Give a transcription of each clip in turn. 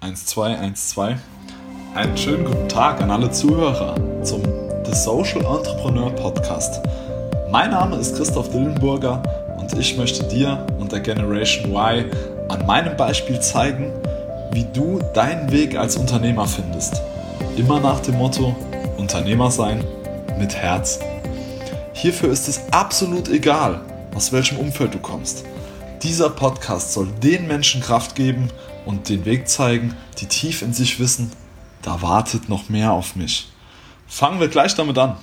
1, 2, 1, 2. Einen schönen guten Tag an alle Zuhörer zum The Social Entrepreneur Podcast. Mein Name ist Christoph Dillenburger und ich möchte dir und der Generation Y an meinem Beispiel zeigen, wie du deinen Weg als Unternehmer findest. Immer nach dem Motto: Unternehmer sein mit Herz. Hierfür ist es absolut egal, aus welchem Umfeld du kommst. Dieser Podcast soll den Menschen Kraft geben und den Weg zeigen, die tief in sich wissen, da wartet noch mehr auf mich. Fangen wir gleich damit an.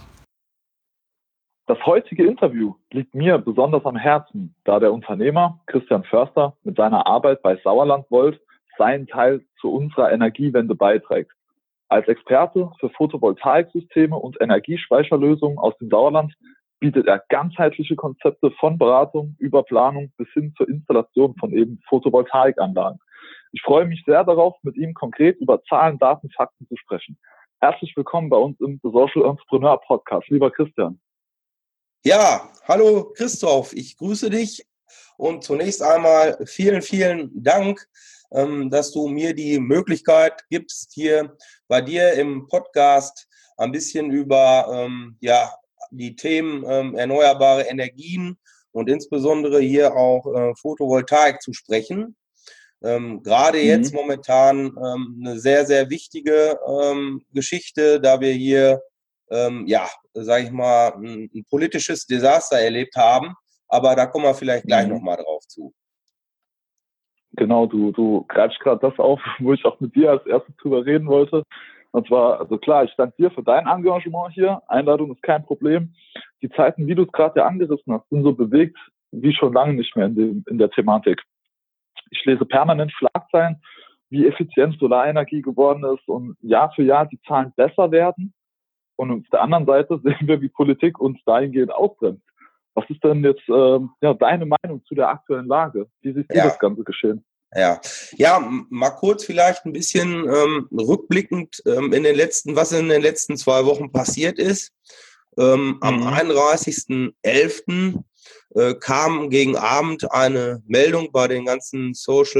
Das heutige Interview liegt mir besonders am Herzen, da der Unternehmer Christian Förster mit seiner Arbeit bei Sauerland-Volt seinen Teil zu unserer Energiewende beiträgt. Als Experte für Photovoltaiksysteme und Energiespeicherlösungen aus dem Sauerland bietet er ganzheitliche Konzepte von Beratung über Planung bis hin zur Installation von eben Photovoltaikanlagen. Ich freue mich sehr darauf, mit ihm konkret über Zahlen, Daten, Fakten zu sprechen. Herzlich willkommen bei uns im The Social Entrepreneur Podcast, lieber Christian. Ja, hallo Christoph, ich grüße dich und zunächst einmal vielen, vielen Dank, dass du mir die Möglichkeit gibst, hier bei dir im Podcast ein bisschen über die Themen erneuerbare Energien und insbesondere hier auch Photovoltaik zu sprechen. Gerade jetzt momentan eine sehr, sehr wichtige Geschichte, da wir hier, sage ich mal, ein politisches Desaster erlebt haben. Aber da kommen wir vielleicht gleich nochmal drauf zu. Genau, du greifst gerade das auf, wo ich auch mit dir als erstes drüber reden wollte. Und zwar, also klar, ich danke dir für dein Engagement hier. Einladung ist kein Problem. Die Zeiten, wie du es gerade ja angerissen hast, sind so bewegt wie schon lange nicht mehr in der Thematik. Ich lese permanent Schlagzeilen, wie effizient Solarenergie geworden ist und Jahr für Jahr die Zahlen besser werden. Und auf der anderen Seite sehen wir, wie Politik uns dahingehend ausbremst. Was ist denn jetzt deine Meinung zu der aktuellen Lage? Wie siehst du das ganze Geschehen? Ja, mal kurz vielleicht ein bisschen rückblickend was in den letzten 2 Wochen passiert ist. Am 31.11. kam gegen Abend eine Meldung bei den ganzen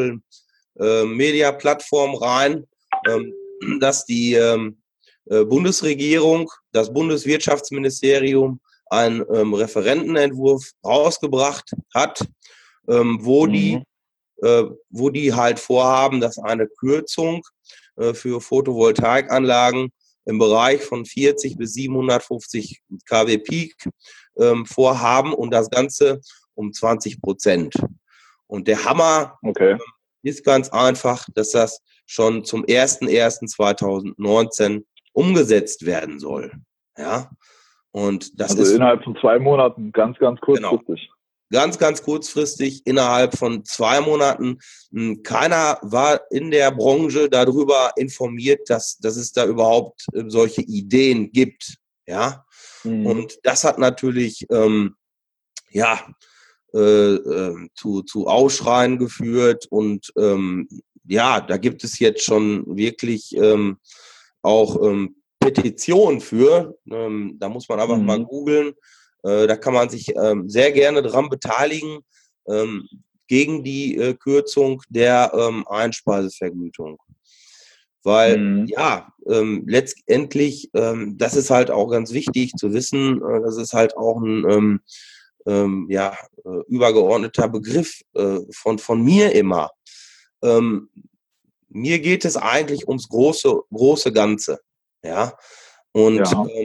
Social-Media-Plattformen rein, dass die Bundesregierung, das Bundeswirtschaftsministerium, einen Referentenentwurf rausgebracht hat, wo die halt vorhaben, dass eine Kürzung für Photovoltaikanlagen im Bereich von 40 bis 750 kW Peak vorhaben und das Ganze um 20%. Und der Hammer ist ganz einfach, dass das schon zum 01.01.2019 umgesetzt werden soll. Ja, und das ist innerhalb von 2 Monaten, ganz, ganz kurzfristig. Genau. Ganz, ganz kurzfristig, innerhalb von 2 Monaten. Keiner war in der Branche darüber informiert, dass es da überhaupt solche Ideen gibt. Ja, und das hat natürlich zu Aufschreien geführt und da gibt es jetzt schon wirklich auch Petitionen für. Da muss man einfach mal googeln. Da kann man sich sehr gerne dran beteiligen gegen die Kürzung der Einspeisevergütung. Weil letztendlich, das ist halt auch ganz wichtig zu wissen, das ist halt auch ein übergeordneter Begriff von mir immer. Mir geht es eigentlich ums große Ganze. Ja, und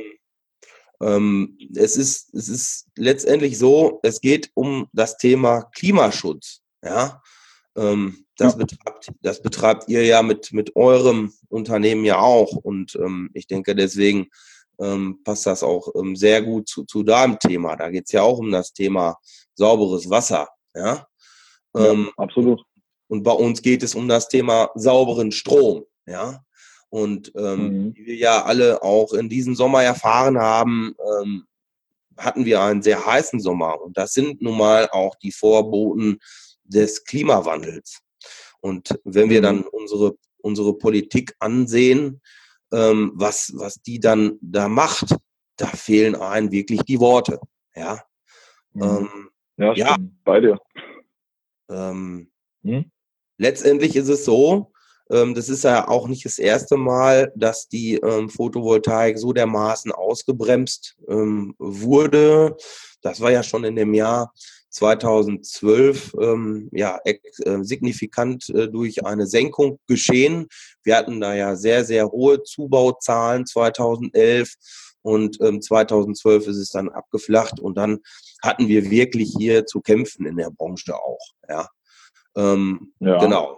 es ist letztendlich so, es geht um das Thema Klimaschutz. Ja, das betreibt ihr ja mit eurem Unternehmen ja auch. Und ich denke, deswegen passt das auch sehr gut zu deinem Thema. Da geht es ja auch um das Thema sauberes Wasser. Ja, absolut. Und bei uns geht es um das Thema sauberen Strom. Ja. Und wie wir ja alle auch in diesem Sommer erfahren haben, hatten wir einen sehr heißen Sommer. Und das sind nun mal auch die Vorboten des Klimawandels. Und wenn wir dann unsere Politik ansehen, was die dann da macht, da fehlen einem wirklich die Worte. Ja, stimmt. Bei dir. Letztendlich ist es so, Das ist ja auch nicht das erste Mal, dass die Photovoltaik so dermaßen ausgebremst wurde. Das war ja schon in dem Jahr 2012 signifikant durch eine Senkung geschehen. Wir hatten da ja sehr, sehr hohe Zubauzahlen 2011 und 2012 ist es dann abgeflacht und dann hatten wir wirklich hier zu kämpfen in der Branche auch. Ja, genau.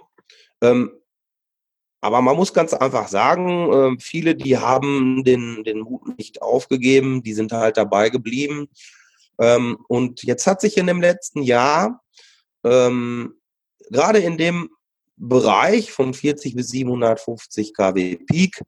Aber man muss ganz einfach sagen, viele, die haben den Mut nicht aufgegeben, die sind halt dabei geblieben. Und jetzt hat sich in dem letzten Jahr gerade in dem Bereich von 40 bis 750 kW Peak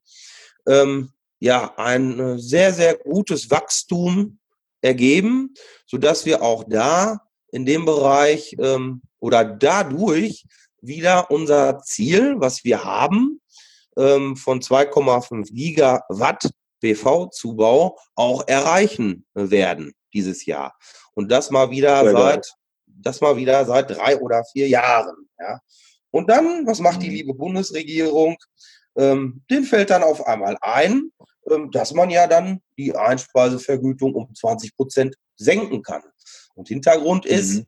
ein sehr, sehr gutes Wachstum ergeben, sodass wir auch da in dem Bereich oder dadurch wieder unser Ziel, was wir haben, von 2,5 Gigawatt PV-Zubau auch erreichen werden dieses Jahr. Und das mal wieder seit 3 oder 4 Jahren. Ja. Und dann, was macht die liebe Bundesregierung? Den fällt dann auf einmal ein, dass man ja dann die Einspeisevergütung um 20% senken kann. Und Hintergrund ist,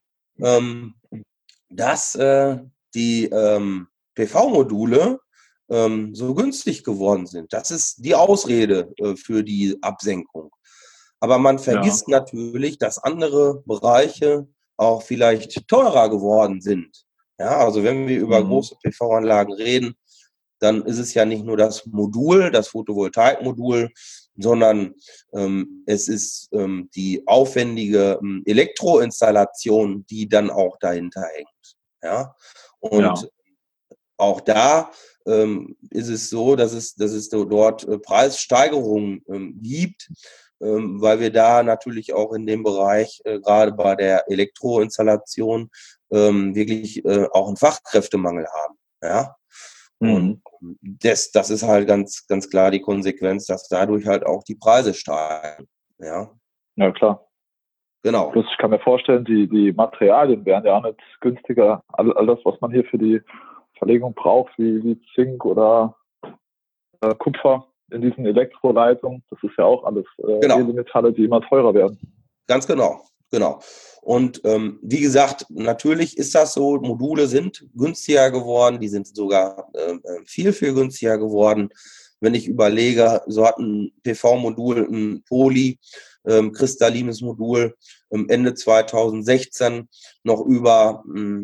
dass die PV-Module so günstig geworden sind. Das ist die Ausrede für die Absenkung. Aber man vergisst natürlich, dass andere Bereiche auch vielleicht teurer geworden sind. Ja, also wenn wir über große PV-Anlagen reden, dann ist es ja nicht nur das Modul, das Photovoltaikmodul, sondern es ist die aufwendige Elektroinstallation, die dann auch dahinter hängt. Ja, und auch da ist es so, dass es dort Preissteigerungen gibt, weil wir da natürlich auch in dem Bereich, gerade bei der Elektroinstallation, wirklich auch einen Fachkräftemangel haben. Ja? Und das ist halt ganz, ganz klar die Konsequenz, dass dadurch halt auch die Preise steigen. Ja, ja klar. Genau. Plus ich kann mir vorstellen, die Materialien wären ja auch nicht günstiger. All das, was man hier für die Verlegung braucht, wie Zink oder Kupfer in diesen Elektroleitungen, das ist ja auch alles Edelmetalle, die immer teurer werden. Ganz genau, genau. Und wie gesagt, natürlich ist das so, Module sind günstiger geworden, die sind sogar viel, viel günstiger geworden. Wenn ich überlege, so hat ein PV-Modul, ein polykristallines Modul Ende 2016 noch über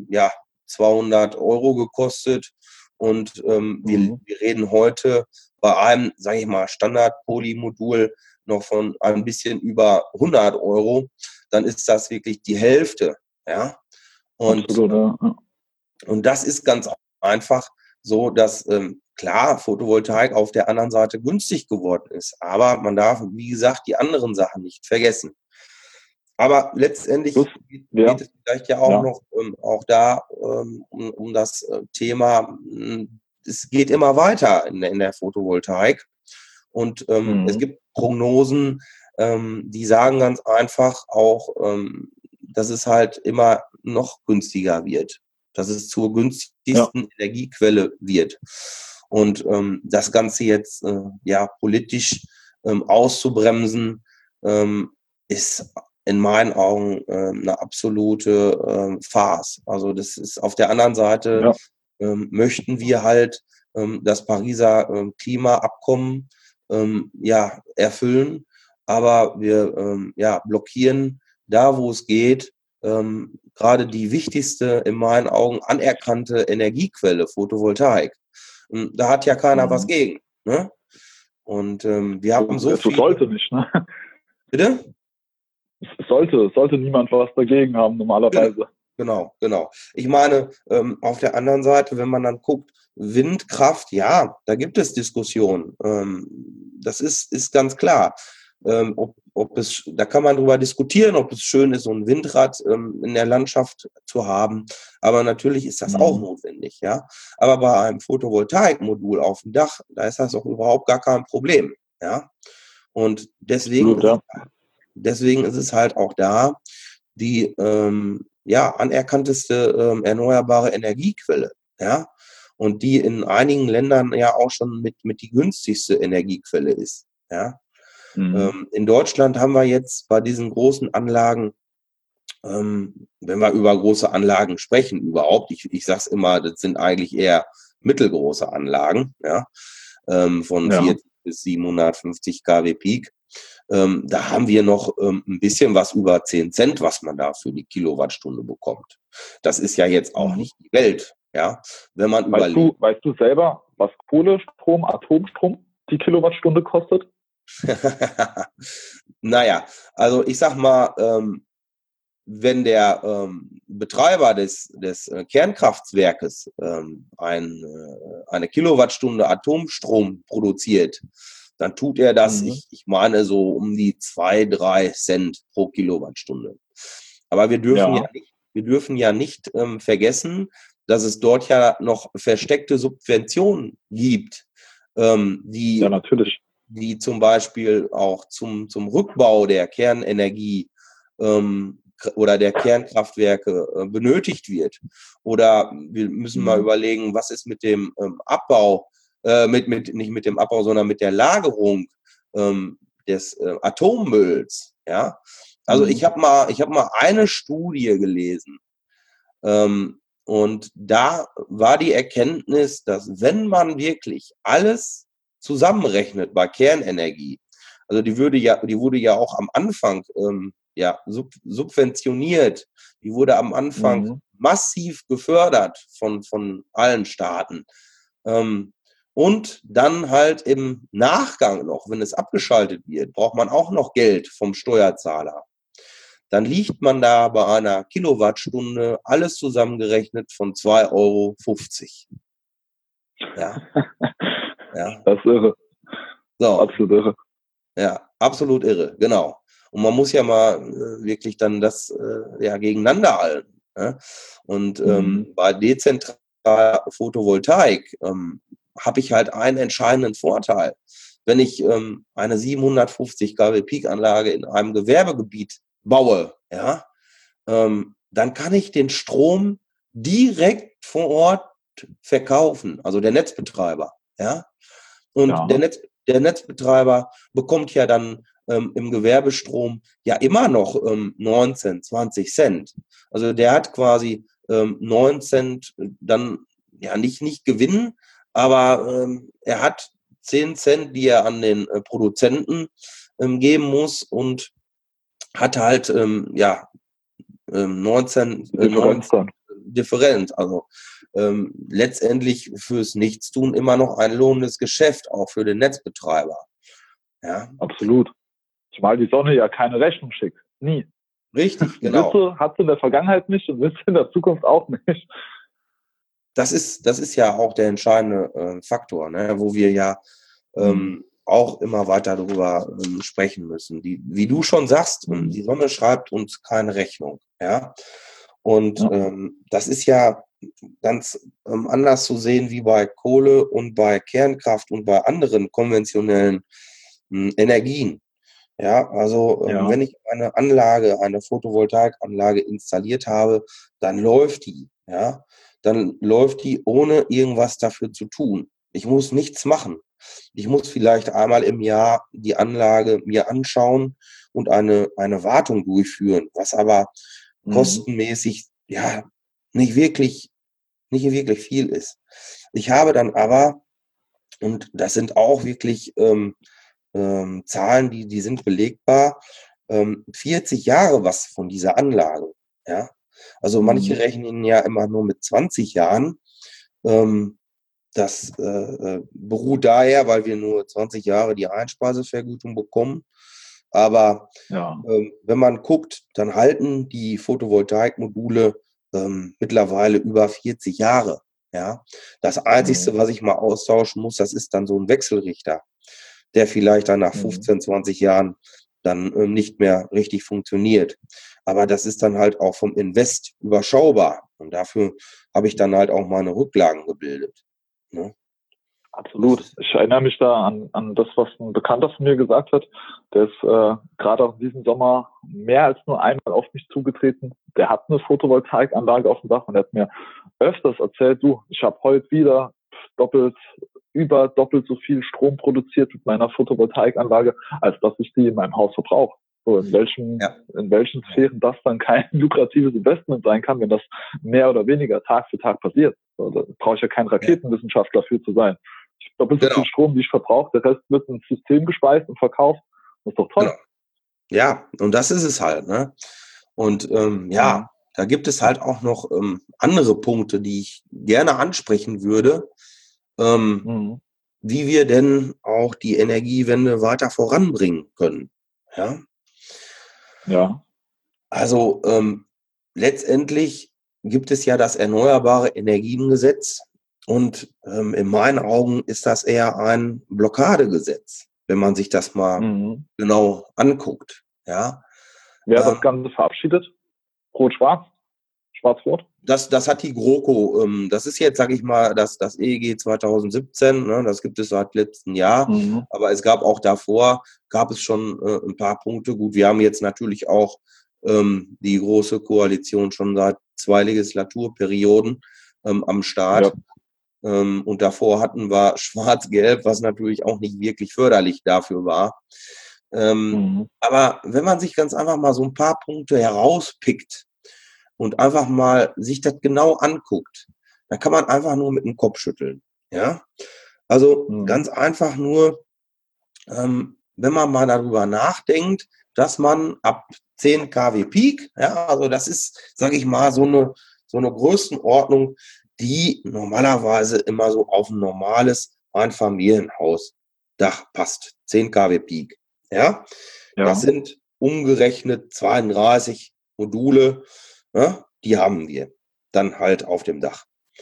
200 € gekostet. Und wir reden heute bei einem, sage ich mal, Standard-Poly-Modul noch von ein bisschen über 100 €, dann ist das wirklich die Hälfte. Ja? Und das ist ganz einfach so, dass klar, Photovoltaik auf der anderen Seite günstig geworden ist. Aber man darf, wie gesagt, die anderen Sachen nicht vergessen. Aber letztendlich geht es vielleicht ja auch noch auch da um das Thema, es geht immer weiter in der Photovoltaik. Und es gibt Prognosen, die sagen ganz einfach auch, dass es halt immer noch günstiger wird, dass es zur günstigsten Energiequelle wird. Und das Ganze jetzt politisch auszubremsen, ist in meinen Augen eine absolute Farce. Also das ist auf der anderen Seite, möchten wir halt das Pariser Klimaabkommen erfüllen, aber wir blockieren da, wo es geht, gerade die wichtigste, in meinen Augen anerkannte Energiequelle, Photovoltaik. Da hat ja keiner was gegen. Ne? Und wir haben so viel... sollte nicht, ne? Bitte? Es sollte niemand was dagegen haben, normalerweise. Genau. Ich meine, auf der anderen Seite, wenn man dann guckt, Windkraft, ja, da gibt es Diskussionen. Das ist ganz klar. Da kann man drüber diskutieren, ob es schön ist, so ein Windrad in der Landschaft zu haben. Aber natürlich ist das auch notwendig, ja. Aber bei einem Photovoltaikmodul auf dem Dach, da ist das auch überhaupt gar kein Problem, ja. Und deswegen ist es halt auch da die anerkannteste erneuerbare Energiequelle, ja. und die in einigen Ländern ja auch schon mit die günstigste Energiequelle ist. Ja? In Deutschland haben wir jetzt bei diesen großen Anlagen, wenn wir über große Anlagen sprechen, überhaupt, ich sage es immer, das sind eigentlich eher mittelgroße Anlagen, ja, von 40 bis 750 kW Peak. Da haben wir noch ein bisschen was über 10 Cent, was man da für die Kilowattstunde bekommt. Das ist ja jetzt auch nicht die Welt. Ja, wenn man überlegt. Weißt du selber, was Kohlestrom, Atomstrom die Kilowattstunde kostet? Naja, also ich sag mal, wenn der Betreiber des Kernkraftwerkes eine Kilowattstunde Atomstrom produziert, dann tut er das, ich meine, so um die 2-3 Cent pro Kilowattstunde. Aber wir dürfen ja nicht vergessen, dass es dort ja noch versteckte Subventionen gibt, die zum Beispiel auch zum Rückbau der Kernenergie oder der Kernkraftwerke benötigt wird. Oder wir müssen mal überlegen, was ist mit dem Abbau, nicht mit dem Abbau, sondern mit der Lagerung des Atommülls. Ja? Also ich habe mal eine Studie gelesen, und da war die Erkenntnis, dass wenn man wirklich alles zusammenrechnet bei Kernenergie, also die wurde ja auch am Anfang subventioniert, die wurde am Anfang massiv gefördert von allen Staaten. Und dann halt im Nachgang noch, wenn es abgeschaltet wird, braucht man auch noch Geld vom Steuerzahler. Dann liegt man da bei einer Kilowattstunde, alles zusammengerechnet, von 2,50 €. Ja. Das ist irre. So. Absolut irre. Ja, absolut irre, genau. Und man muss ja mal wirklich dann das gegeneinander halten. Ja? Und bei dezentraler Photovoltaik habe ich halt einen entscheidenden Vorteil. Wenn ich eine 750 kW Peak-Anlage in einem Gewerbegebiet baue, ja, dann kann ich den Strom direkt vor Ort verkaufen, also der Netzbetreiber. Ja? Und der Netzbetreiber bekommt ja dann im Gewerbestrom ja immer noch 19, 20 Cent. Also der hat quasi 9 Cent dann ja nicht Gewinn, aber er hat 10 Cent, die er an den Produzenten geben muss und hat halt 19 Differenz. Also letztendlich fürs Nichtstun immer noch ein lohnendes Geschäft, auch für den Netzbetreiber. Ja. Absolut. Zumal die Sonne ja keine Rechnung schickt. Nie. Richtig, genau. Hat sie in der Vergangenheit nicht und wird sie in der Zukunft auch nicht. Das ist ja auch der entscheidende Faktor, ne, wo wir ja auch immer weiter darüber sprechen müssen. Wie du schon sagst, die Sonne schreibt uns keine Rechnung. Ja? Und das ist ja ganz anders zu sehen wie bei Kohle und bei Kernkraft und bei anderen konventionellen Energien. Ja, also wenn ich eine Photovoltaikanlage installiert habe, dann läuft die. Ja, dann läuft die, ohne irgendwas dafür zu tun. Ich muss nichts machen. Ich muss vielleicht einmal im Jahr die Anlage mir anschauen und eine Wartung durchführen, was aber kostenmäßig nicht wirklich viel ist. Ich habe dann aber, und das sind auch wirklich Zahlen, die sind belegbar, 40 Jahre was von dieser Anlage. Ja? Also manche rechnen ja immer nur mit 20 Jahren. Das beruht daher, weil wir nur 20 Jahre die Einspeisevergütung bekommen. Aber wenn man guckt, dann halten die Photovoltaikmodule mittlerweile über 40 Jahre. Ja? Das Einzige, was ich mal austauschen muss, das ist dann so ein Wechselrichter, der vielleicht dann nach 15, 20 Jahren dann nicht mehr richtig funktioniert. Aber das ist dann halt auch vom Invest überschaubar. Und dafür habe ich dann halt auch meine Rücklagen gebildet. Ne? Absolut. Ich erinnere mich da an das, was ein Bekannter von mir gesagt hat. Der ist gerade auch in diesem Sommer mehr als nur einmal auf mich zugetreten, der hat eine Photovoltaikanlage auf dem Dach und er hat mir öfters erzählt, du, ich habe heute wieder über doppelt so viel Strom produziert mit meiner Photovoltaikanlage, als dass ich die in meinem Haus verbrauche. So, in welchen Sphären das dann kein lukratives Investment sein kann, wenn das mehr oder weniger Tag für Tag passiert. So, da brauche ich ja kein Raketenwissenschaftler für zu sein. Ich habe doppelt so viel Strom, wie ich verbrauche, der Rest wird ins System gespeist und verkauft. Das ist doch toll. Genau. Ja, und das ist es halt, ne? Und da gibt es halt auch noch andere Punkte, die ich gerne ansprechen würde, wie wir denn auch die Energiewende weiter voranbringen können. Ja. Ja. Also letztendlich gibt es ja das Erneuerbare Energiengesetz und in meinen Augen ist das eher ein Blockadegesetz, wenn man sich das mal genau anguckt. Ja. Wer hat das Ganze verabschiedet? Rot-Schwarz? Schwarz-Rot? Das hat die GroKo, das ist jetzt, sage ich mal, das EEG 2017, ne, das gibt es seit letztem Jahr, aber es gab auch davor, gab es schon ein paar Punkte. Gut, wir haben jetzt natürlich auch die Große Koalition schon seit 2 Legislaturperioden am Start. Ja. Und davor hatten wir Schwarz-Gelb, was natürlich auch nicht wirklich förderlich dafür war. Aber wenn man sich ganz einfach mal so ein paar Punkte herauspickt und einfach mal sich das genau anguckt, dann kann man einfach nur mit dem Kopf schütteln. Ja? Also ganz einfach nur, wenn man mal darüber nachdenkt, dass man ab 10 kW Peak, ja, also das ist, sage ich mal, so eine Größenordnung, die normalerweise immer so auf ein normales Einfamilienhausdach passt. 10 kW Peak. Ja? Das sind umgerechnet 32 Module, ja, die haben wir dann halt auf dem Dach.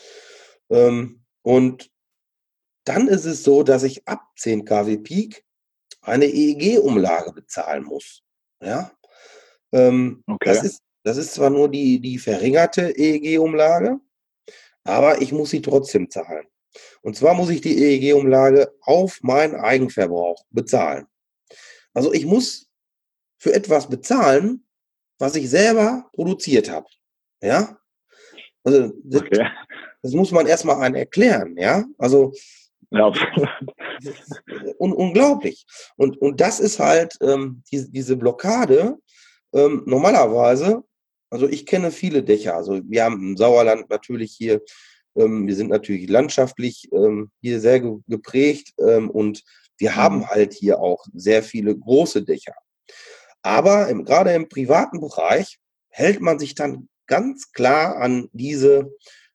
Und dann ist es so, dass ich ab 10 kW Peak eine EEG-Umlage bezahlen muss. Ja? Okay. Das ist zwar nur die verringerte EEG-Umlage, aber ich muss sie trotzdem zahlen. Und zwar muss ich die EEG-Umlage auf meinen Eigenverbrauch bezahlen. Also ich muss für etwas bezahlen, was ich selber produziert habe. Ja? Also das muss man erstmal einen erklären, ja? Also unglaublich. Und das ist halt diese Blockade. Normalerweise, also ich kenne viele Dächer. Also wir haben im Sauerland natürlich hier, wir sind natürlich landschaftlich hier sehr geprägt und wir haben halt hier auch sehr viele große Dächer. Aber gerade im privaten Bereich hält man sich dann ganz klar an diese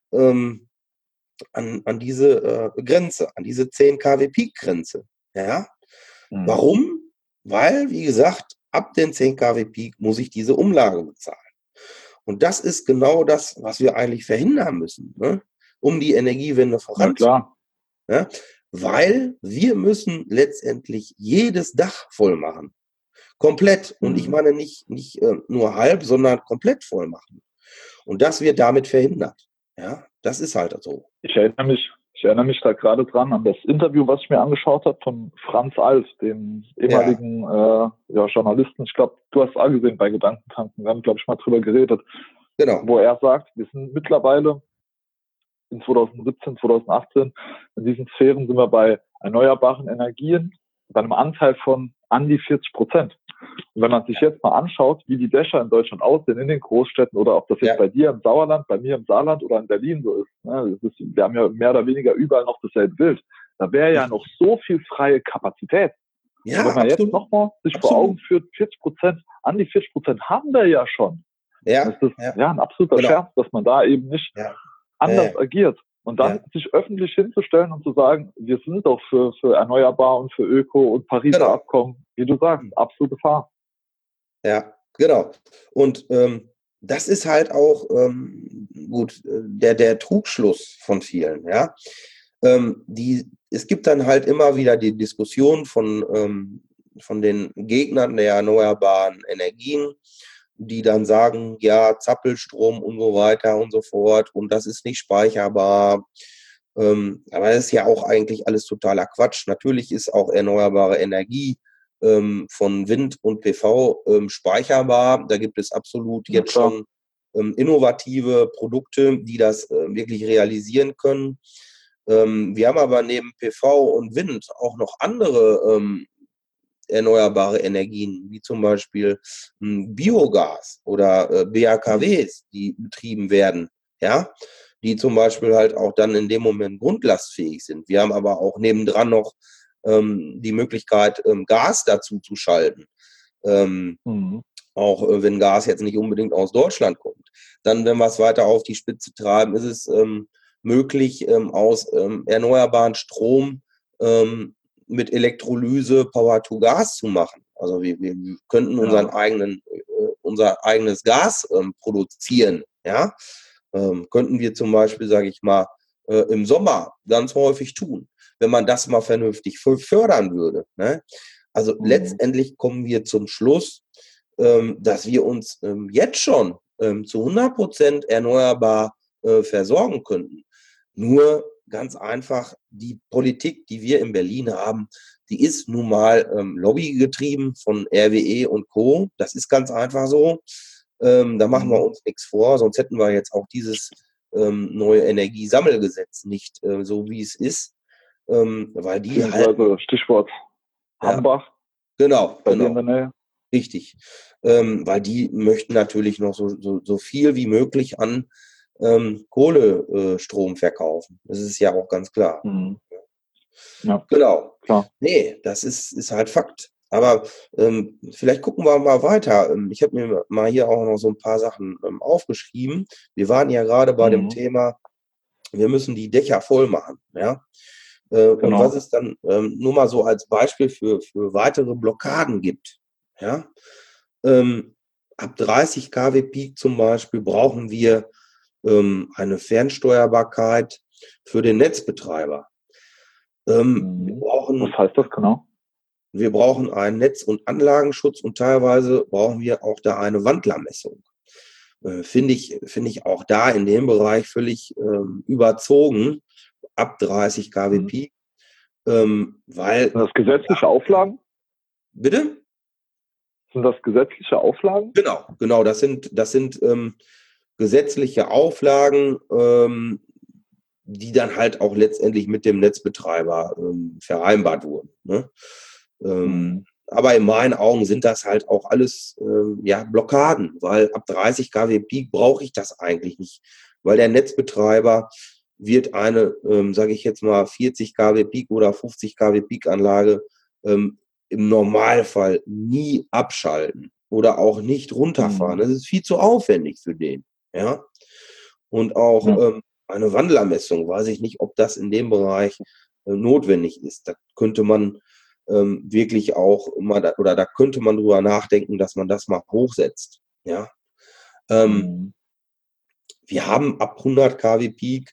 Grenze, an diese 10 kW Peak-Grenze. Ja? Warum? Weil, wie gesagt, ab den 10 kW Peak muss ich diese Umlage bezahlen. Und das ist genau das, was wir eigentlich verhindern müssen, ne? Um die Energiewende voranzubringen. Ja? Weil wir müssen letztendlich jedes Dach voll machen. Komplett. Und ich meine nicht nur halb, sondern komplett voll machen. Und das wird damit verhindert. Ja, das ist halt so. Ich erinnere mich da gerade dran an das Interview, was ich mir angeschaut habe von Franz Alt, dem ehemaligen Journalisten. Ich glaube, du hast es auch gesehen bei Gedankentanken. Wir haben, glaube ich, mal drüber geredet. Genau. Wo er sagt, wir sind mittlerweile in 2017, 2018, in diesen Sphären sind wir bei erneuerbaren Energien bei einem Anteil von an die 40%. Und wenn man sich jetzt mal anschaut, wie die Dächer in Deutschland aussehen, in den Großstädten oder ob das jetzt bei dir im Sauerland, bei mir im Saarland oder in Berlin so ist, ne, wir haben ja mehr oder weniger überall noch dasselbe Bild. Da wäre ja noch so viel freie Kapazität. Ja, wenn man jetzt nochmal sich vor Augen führt, 40%, an die 40% haben wir ja schon. Ja, das ist ein absoluter Scherz, dass man da eben nicht anders agiert. Und dann sich öffentlich hinzustellen und zu sagen, wir sind doch für erneuerbar und für Öko und Pariser Abkommen, wie du sagst, absolute Gefahr. Ja, genau. Und das ist halt auch der Trugschluss von vielen. Ja, es gibt dann halt immer wieder die Diskussion von den Gegnern der erneuerbaren Energien, die dann sagen, ja, Zappelstrom und so weiter und so fort und das ist nicht speicherbar. Aber das ist ja auch eigentlich alles totaler Quatsch. Natürlich ist auch erneuerbare Energie von Wind und PV speicherbar. Da gibt es absolut jetzt schon innovative Produkte, die das wirklich realisieren können. Wir haben aber neben PV und Wind auch noch andere erneuerbare Energien, wie zum Beispiel Biogas oder BAKWs, die betrieben werden, ja, die zum Beispiel halt auch dann in dem Moment grundlastfähig sind. Wir haben aber auch nebendran noch die Möglichkeit, Gas dazu zu schalten. Auch wenn Gas jetzt nicht unbedingt aus Deutschland kommt. Dann, wenn wir es weiter auf die Spitze treiben, ist es möglich, aus erneuerbaren Strom mit Elektrolyse Power to Gas zu machen. Also wir könnten unser eigenes Gas produzieren. Ja? Könnten wir zum Beispiel, sage ich mal, im Sommer ganz häufig tun, wenn man das mal vernünftig fördern würde. Ne? Also letztendlich kommen wir zum Schluss, dass wir uns jetzt schon zu 100% erneuerbar versorgen könnten. Nur ganz einfach, die Politik, die wir in Berlin haben, die ist nun mal lobbygetrieben von RWE und Co. Das ist ganz einfach so. Da machen wir uns nichts vor, sonst hätten wir jetzt auch dieses neue Energiesammelgesetz nicht so, wie es ist. Weil die halt, Stichwort Hambach. Genau. Bei dir in der Nähe. Richtig. Weil die möchten natürlich noch so viel wie möglich an Kohlestrom verkaufen. Das ist ja auch ganz klar. Ja. Genau. Klar. Nee, das ist halt Fakt. Aber vielleicht gucken wir mal weiter. Ich habe mir mal hier auch noch so ein paar Sachen aufgeschrieben. Wir waren ja gerade bei dem Thema, wir müssen die Dächer voll machen. Ja? Und was es dann nur mal so als Beispiel für weitere Blockaden gibt. Ja? Ab 30 kW Peak zum Beispiel brauchen wir eine Fernsteuerbarkeit für den Netzbetreiber. Was heißt das genau? Wir brauchen einen Netz- und Anlagenschutz und teilweise brauchen wir auch da eine Wandlermessung. Finde ich auch da in dem Bereich völlig überzogen, ab 30 kW Peak. Weil, sind das gesetzliche Auflagen? Bitte? Sind das gesetzliche Auflagen? Genau. Das sind gesetzliche Auflagen, die dann halt auch letztendlich mit dem Netzbetreiber vereinbart wurden. Ne? Aber in meinen Augen sind das halt auch alles Blockaden, weil ab 30 kW Peak brauche ich das eigentlich nicht, weil der Netzbetreiber wird eine, sage ich jetzt mal, 40 kW Peak oder 50 kW Peak Anlage im Normalfall nie abschalten oder auch nicht runterfahren. Das ist viel zu aufwendig für den. Ja? Und auch eine Wandlermessung, weiß ich nicht, ob das in dem Bereich notwendig ist. Da könnte man wirklich auch mal, da könnte man drüber nachdenken, dass man das mal hochsetzt. Ja? Wir haben ab 100 kW Peak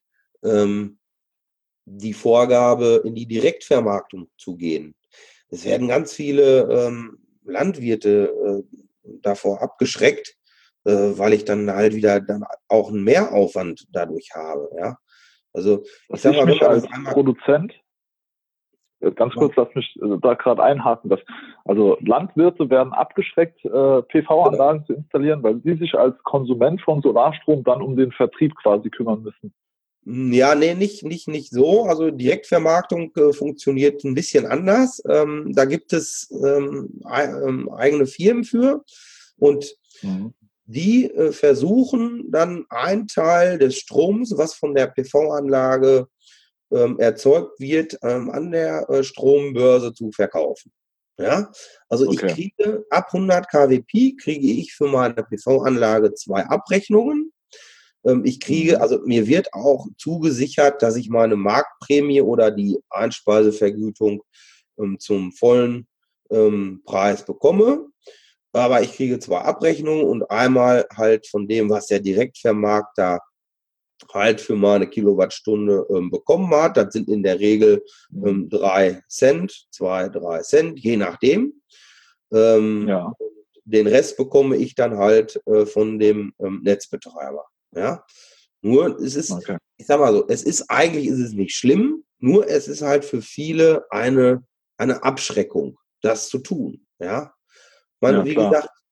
die Vorgabe, in die Direktvermarktung zu gehen. Es werden ganz viele Landwirte davor abgeschreckt, weil ich dann halt wieder dann auch einen Mehraufwand dadurch habe. Ja? Also ich sag mal, wenn man als Produzent, ganz kurz, lass mich da gerade einhaken. Also Landwirte werden abgeschreckt, PV-Anlagen zu installieren, weil sie sich als Konsument von Solarstrom dann um den Vertrieb quasi kümmern müssen. Ja, nee, nicht so. Also Direktvermarktung funktioniert ein bisschen anders. Da gibt es eigene Firmen für und die versuchen dann einen Teil des Stroms, was von der PV-Anlage erzeugt wird, an der Strombörse zu verkaufen. Ja, also ich kriege ab 100 kW Peak kriege ich für meine PV-Anlage 2 Abrechnungen. Ich kriege, also mir wird auch zugesichert, dass ich meine Marktprämie oder die Einspeisevergütung zum vollen Preis bekomme. Aber ich kriege 2 Abrechnungen und einmal halt von dem, was der Direktvermarkter halt für meine Kilowattstunde bekommen hat. Das sind in der Regel 3 Cent, 3 Cent, je nachdem. Den Rest bekomme ich dann halt von dem Netzbetreiber. Ja? Nur es ist, ich sag mal so, eigentlich ist es nicht schlimm, nur es ist halt für viele eine Abschreckung, das zu tun. Ja? Wie gesagt,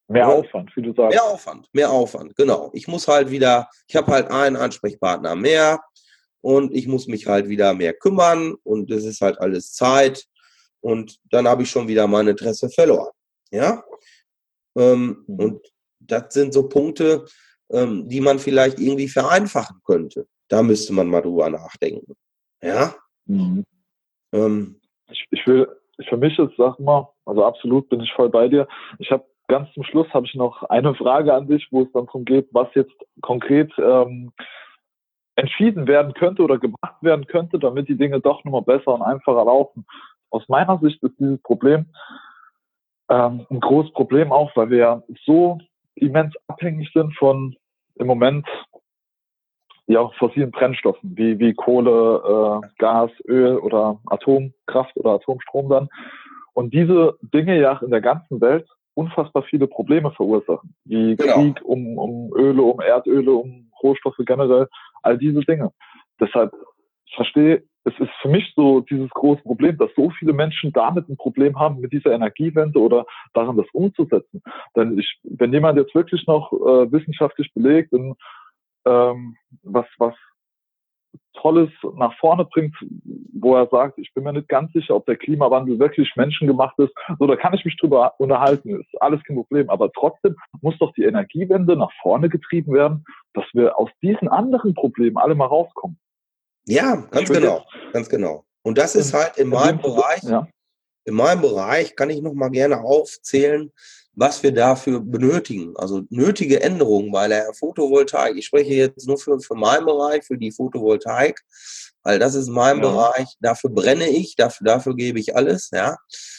Mehr Ne? Aufwand, wie du sagst. Mehr Aufwand, genau. Ich habe halt einen Ansprechpartner mehr und ich muss mich halt wieder mehr kümmern und das ist halt alles Zeit und dann habe ich schon wieder mein Interesse verloren. Ja? Und das sind so Punkte, die man vielleicht irgendwie vereinfachen könnte. Da müsste man mal drüber nachdenken. Ja? Mhm. Ähm, Für mich ist, sag mal, also absolut bin ich voll bei dir. Ich habe ganz zum Schluss habe ich noch eine Frage an dich, wo es dann darum geht, was jetzt konkret entschieden werden könnte oder gemacht werden könnte, damit die Dinge doch nochmal besser und einfacher laufen. Aus meiner Sicht ist dieses Problem ein großes Problem auch, weil wir ja so immens abhängig sind von im Moment ja fossilen Brennstoffen wie Kohle, Gas, Öl oder Atomkraft oder Atomstrom dann. Und diese Dinge ja in der ganzen Welt unfassbar viele Probleme verursachen, wie genau. Krieg um Öle, um Erdöle, um Rohstoffe generell, all diese Dinge. Deshalb es ist für mich so dieses große Problem, dass so viele Menschen damit ein Problem haben, mit dieser Energiewende oder daran das umzusetzen. Denn wenn jemand jetzt wirklich noch wissenschaftlich belegt und was Tolles nach vorne bringt, wo er sagt, ich bin mir nicht ganz sicher, ob der Klimawandel wirklich menschengemacht ist. So, da kann ich mich drüber unterhalten, ist alles kein Problem. Aber trotzdem muss doch die Energiewende nach vorne getrieben werden, dass wir aus diesen anderen Problemen alle mal rauskommen. Ja, ganz genau. Und das ist halt in meinem Bereich. Ja. In meinem Bereich kann ich noch mal gerne aufzählen, was wir dafür benötigen. Also nötige Änderungen bei der Photovoltaik. Ich spreche jetzt nur für meinen Bereich, für die Photovoltaik, weil das ist mein Bereich. Dafür brenne ich, dafür gebe ich alles. Ja.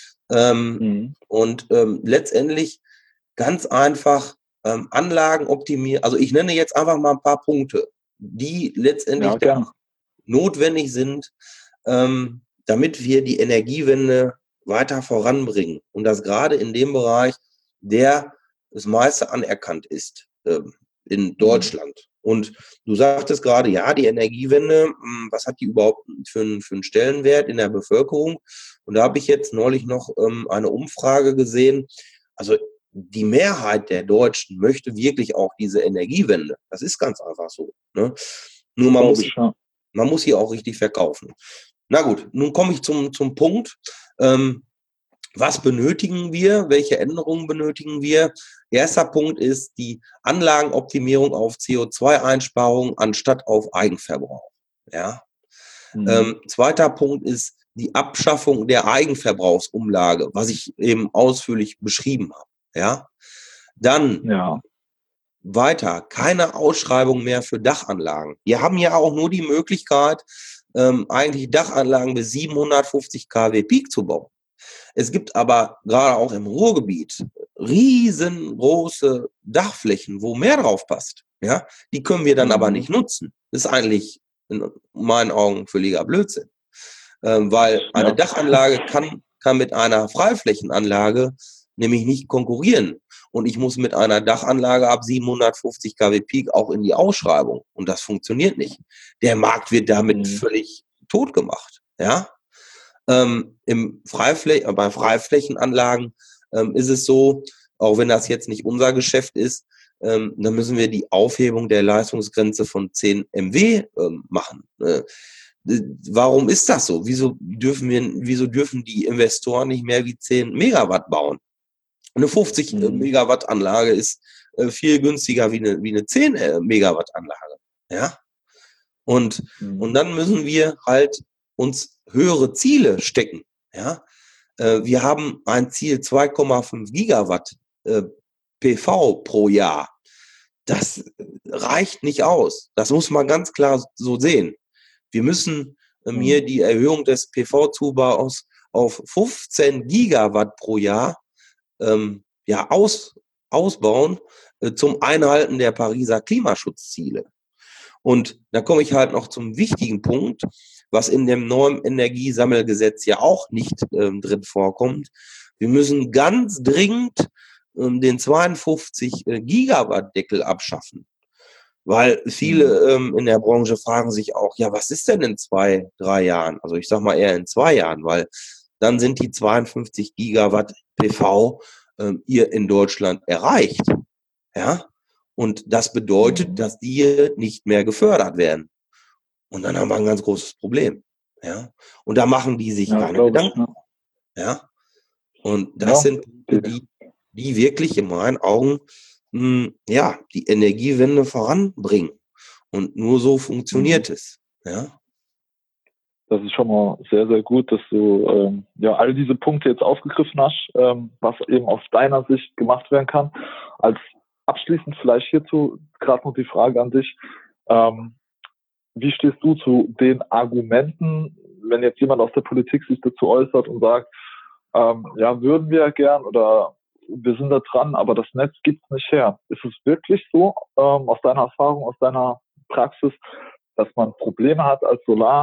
Und letztendlich ganz einfach Anlagen optimieren. Also ich nenne jetzt einfach mal ein paar Punkte, die letztendlich notwendig sind, damit wir die Energiewende weiter voranbringen. Und das gerade in dem Bereich, der das meiste anerkannt ist in Deutschland. Und du sagtest gerade, ja, die Energiewende, was hat die überhaupt für einen Stellenwert in der Bevölkerung? Und da habe ich jetzt neulich noch eine Umfrage gesehen. Also die Mehrheit der Deutschen möchte wirklich auch diese Energiewende. Das ist ganz einfach so. Ne? Nur man muss hier auch richtig verkaufen. Na gut, nun komme ich zum Punkt. Was benötigen wir? Welche Änderungen benötigen wir? Erster Punkt ist die Anlagenoptimierung auf CO2-Einsparung anstatt auf Eigenverbrauch. Ja. Zweiter Punkt ist die Abschaffung der Eigenverbrauchsumlage, was ich eben ausführlich beschrieben habe. Ja. Dann weiter, keine Ausschreibung mehr für Dachanlagen. Wir haben ja auch nur die Möglichkeit, eigentlich Dachanlagen bis 750 kW Peak zu bauen. Es gibt aber gerade auch im Ruhrgebiet riesengroße Dachflächen, wo mehr drauf passt. Ja, die können wir dann aber nicht nutzen. Das ist eigentlich in meinen Augen völliger Blödsinn. Weil eine Dachanlage kann mit einer Freiflächenanlage nämlich nicht konkurrieren. Und ich muss mit einer Dachanlage ab 750 kW Peak auch in die Ausschreibung. Und das funktioniert nicht. Der Markt wird damit völlig tot gemacht. Ja. Bei Freiflächenanlagen ist es so, auch wenn das jetzt nicht unser Geschäft ist, dann müssen wir die Aufhebung der Leistungsgrenze von 10 MW machen. Warum ist das so? Wieso dürfen die Investoren nicht mehr wie 10 Megawatt bauen? Eine 50 Megawatt Anlage ist viel günstiger wie eine 10 Megawatt Anlage. Ja? Und dann müssen wir halt uns höhere Ziele stecken. Ja? Wir haben ein Ziel 2,5 Gigawatt PV pro Jahr. Das reicht nicht aus. Das muss man ganz klar so sehen. Wir müssen hier die Erhöhung des PV-Zubaus auf 15 Gigawatt pro Jahr ausbauen zum Einhalten der Pariser Klimaschutzziele. Und da komme ich halt noch zum wichtigen Punkt, was in dem neuen Energiesammelgesetz ja auch nicht drin vorkommt. Wir müssen ganz dringend den 52 Gigawatt Deckel abschaffen. Weil viele in der Branche fragen sich auch, ja, was ist denn in 2-3 Jahren? Also ich sag mal eher in 2 Jahren, weil dann sind die 52 Gigawatt PV ihr in Deutschland erreicht. Ja, und das bedeutet, dass die hier nicht mehr gefördert werden. Und dann haben wir ein ganz großes Problem. Ja, und da machen die sich keine Gedanken. Ja, und das sind Punkte, die wirklich in meinen Augen die Energiewende voranbringen. Und nur so funktioniert es. Ja. Das ist schon mal sehr, sehr gut, dass du all diese Punkte jetzt aufgegriffen hast, was eben aus deiner Sicht gemacht werden kann. Als abschließend vielleicht hierzu gerade noch die Frage an dich. Wie stehst du zu den Argumenten, wenn jetzt jemand aus der Politik sich dazu äußert und sagt, würden wir gern oder wir sind da dran, aber das Netz gibt's nicht her. Ist es wirklich so, aus deiner Erfahrung, aus deiner Praxis, dass man Probleme hat als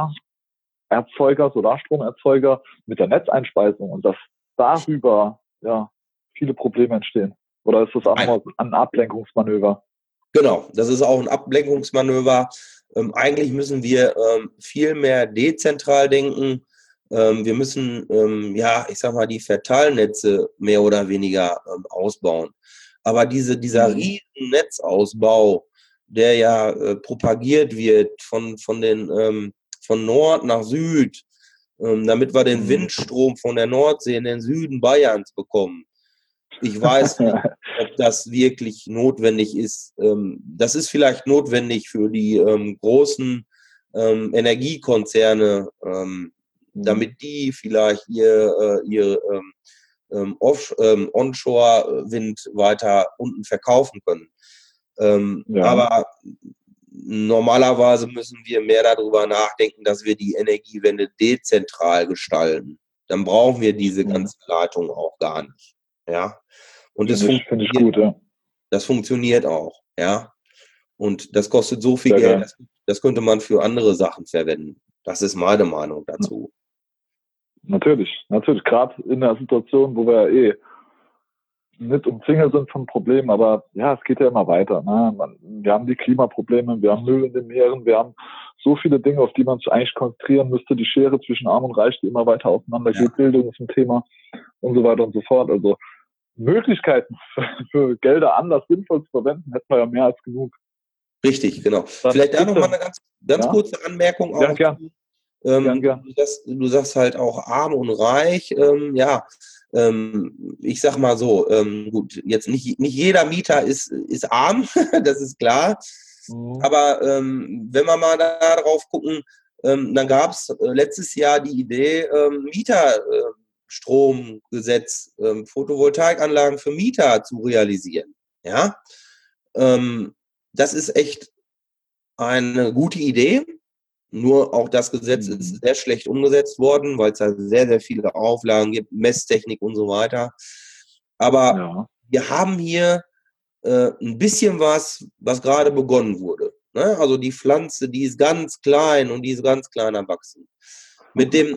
Solarstromerzeuger mit der Netzeinspeisung und dass darüber viele Probleme entstehen? Oder ist das auch nochmal ein Ablenkungsmanöver? Genau, das ist auch ein Ablenkungsmanöver. Eigentlich müssen wir viel mehr dezentral denken. Wir müssen, die Verteilnetze mehr oder weniger ausbauen. Aber dieser riesen Netzausbau, der ja propagiert wird von Nord nach Süd, damit wir den Windstrom von der Nordsee in den Süden Bayerns bekommen. Ich weiß nicht, ob das wirklich notwendig ist. Das ist vielleicht notwendig für die großen Energiekonzerne, damit die vielleicht ihr Onshore-Wind weiter unten verkaufen können. Aber normalerweise müssen wir mehr darüber nachdenken, dass wir die Energiewende dezentral gestalten. Dann brauchen wir diese ganze Leitung auch gar nicht. Ja. Und das finde ich gut, ja. Das funktioniert auch, ja. Und das kostet so viel Geld, das könnte man für andere Sachen verwenden. Das ist meine Meinung dazu. Natürlich. Gerade in der Situation, wo wir nicht umzingelt sind von Problemen, aber ja, es geht ja immer weiter. Ne? Wir haben die Klimaprobleme, wir haben Müll in den Meeren, wir haben so viele Dinge, auf die man sich eigentlich konzentrieren müsste. Die Schere zwischen Arm und Reich, die immer weiter auseinander geht, Bildung ist ein Thema und so weiter und so fort. Also Möglichkeiten für Gelder anders sinnvoll zu verwenden, hätten wir ja mehr als genug. Richtig, genau. Vielleicht da nochmal eine ganz kurze Anmerkung. Ja, gern. Du sagst halt auch arm und reich. Ich sag mal so, gut, jetzt nicht jeder Mieter ist arm, das ist klar. Aber wenn wir mal da drauf gucken, dann gab es letztes Jahr die Idee, Mieterstromgesetz, Photovoltaikanlagen für Mieter zu realisieren. Ja, das ist echt eine gute Idee. Nur auch das Gesetz ist sehr schlecht umgesetzt worden, weil es da sehr, sehr viele Auflagen gibt, Messtechnik und so weiter. Aber wir haben hier ein bisschen was gerade begonnen wurde. Ne? Also die Pflanze, die ist ganz klein und die ist ganz klein am Wachsen. Mit dem,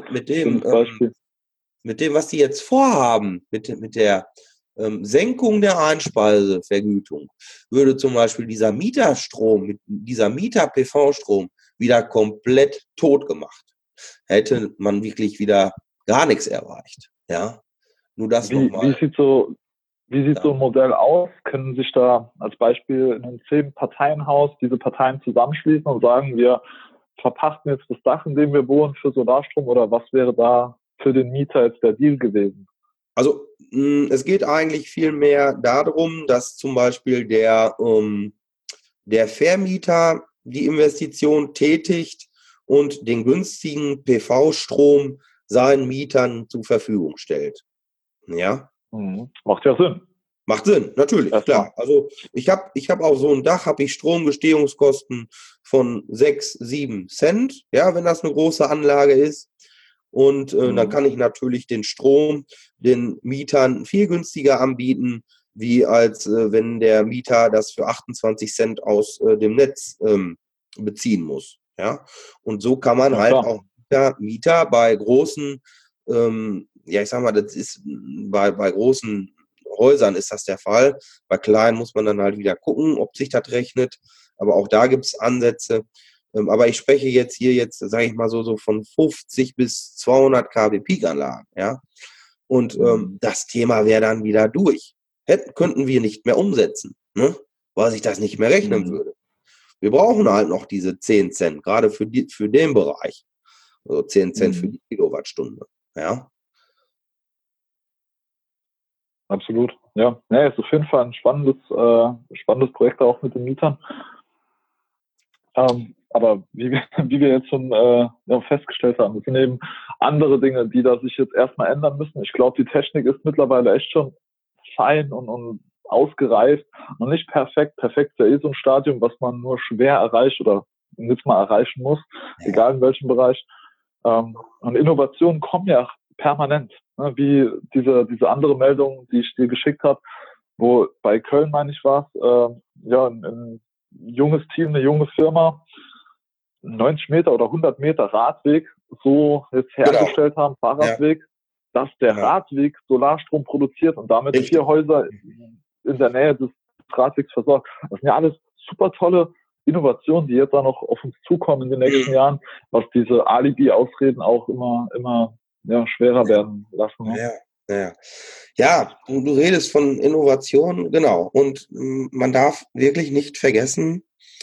was die jetzt vorhaben, mit der Senkung der Einspeisevergütung, würde zum Beispiel dieser Mieterstrom, dieser Mieter-PV-Strom wieder komplett tot gemacht. Hätte man wirklich wieder gar nichts erreicht. Ja, nur das nochmal. Wie sieht so ein Modell aus? Können sich da als Beispiel in einem 10-Parteien-Haus diese Parteien zusammenschließen und sagen, wir verpachten jetzt das Dach, in dem wir wohnen, für Solarstrom, oder was wäre da für den Mieter jetzt der Deal gewesen? Also es geht eigentlich viel mehr darum, dass zum Beispiel der Vermieter die Investition tätigt und den günstigen PV-Strom seinen Mietern zur Verfügung stellt. Ja? Macht ja Sinn. Macht Sinn, natürlich, klar. Also ich hab auf so ein Dach habe ich Stromgestehungskosten von 6, 7 Cent, ja, wenn das eine große Anlage ist. Und dann kann ich natürlich den Strom den Mietern viel günstiger anbieten, wie als wenn der Mieter das für 28 Cent aus dem Netz beziehen muss. Ja? Und so kann man auch Mieter bei großen, ich sag mal, das ist bei großen Häusern ist das der Fall. Bei kleinen muss man dann halt wieder gucken, ob sich das rechnet. Aber auch da gibt es Ansätze. Aber ich spreche jetzt, sage ich mal so von 50 bis 200 kW Peak-Anlagen. Ja? Und das Thema wäre dann wieder durch. Könnten wir nicht mehr umsetzen, ne? Weil sich das nicht mehr rechnen würde. Wir brauchen halt noch diese 10 Cent, gerade für den Bereich. Also 10 Cent für die Kilowattstunde. Ja. Absolut. Ja, nee, ist auf jeden Fall ein spannendes Projekt auch mit den Mietern. Aber wie wir jetzt schon festgestellt haben, das sind eben andere Dinge, die da sich jetzt erstmal ändern müssen. Ich glaube, die Technik ist mittlerweile echt schon fein und ausgereift. Noch nicht perfekt. Perfekt ist ja so ein Stadium, was man nur schwer erreicht oder nicht mal erreichen muss, egal in welchem Bereich. Und Innovationen kommen ja permanent, ne? Wie diese andere Meldung, die ich dir geschickt habe, wo bei Köln, meine ich, war es, ein junges Team, eine junge Firma, 90 Meter oder 100 Meter Radweg so jetzt hergestellt haben, Fahrradweg, dass der Radweg Solarstrom produziert und damit 4 Häuser in der Nähe des Radwegs versorgt. Das sind ja alles super tolle Innovationen, die jetzt da noch auf uns zukommen in den nächsten Jahren, was diese Alibi-Ausreden auch immer schwerer werden lassen. Ne? Ja, du redest von Innovation, genau. Und man darf wirklich nicht vergessen,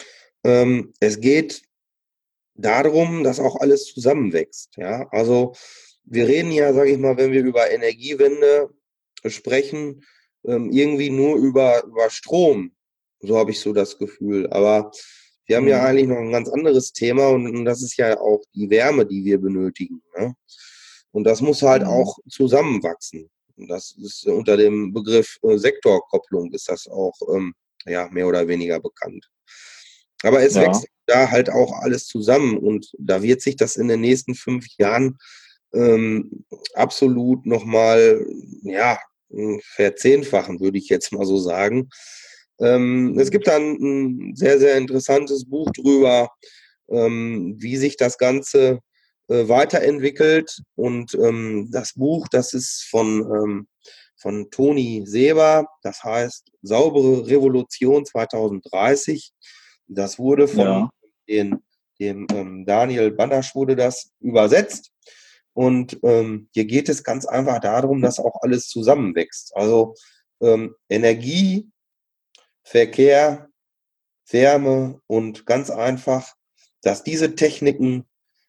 es geht darum, dass auch alles zusammenwächst. Ja, also wir reden ja, sage ich mal, wenn wir über Energiewende sprechen, irgendwie nur über Strom. So habe ich so das Gefühl. Aber wir haben ja eigentlich noch ein ganz anderes Thema und das ist ja auch die Wärme, die wir benötigen. Ne? Und das muss halt auch zusammenwachsen. Und das ist unter dem Begriff Sektorkopplung ist das auch mehr oder weniger bekannt. Aber es wächst da halt auch alles zusammen und da wird sich das in den nächsten 5 Jahren absolut nochmal verzehnfachen, würde ich jetzt mal so sagen. Es gibt dann ein sehr, sehr interessantes Buch drüber, wie sich das Ganze weiterentwickelt. Und das Buch, das ist von Toni Seber, das heißt Saubere Revolution 2030. Das wurde von dem Daniel Banasch wurde das übersetzt. Und hier geht es ganz einfach darum, dass auch alles zusammenwächst. Also Energie, Verkehr, Wärme und ganz einfach, dass diese Techniken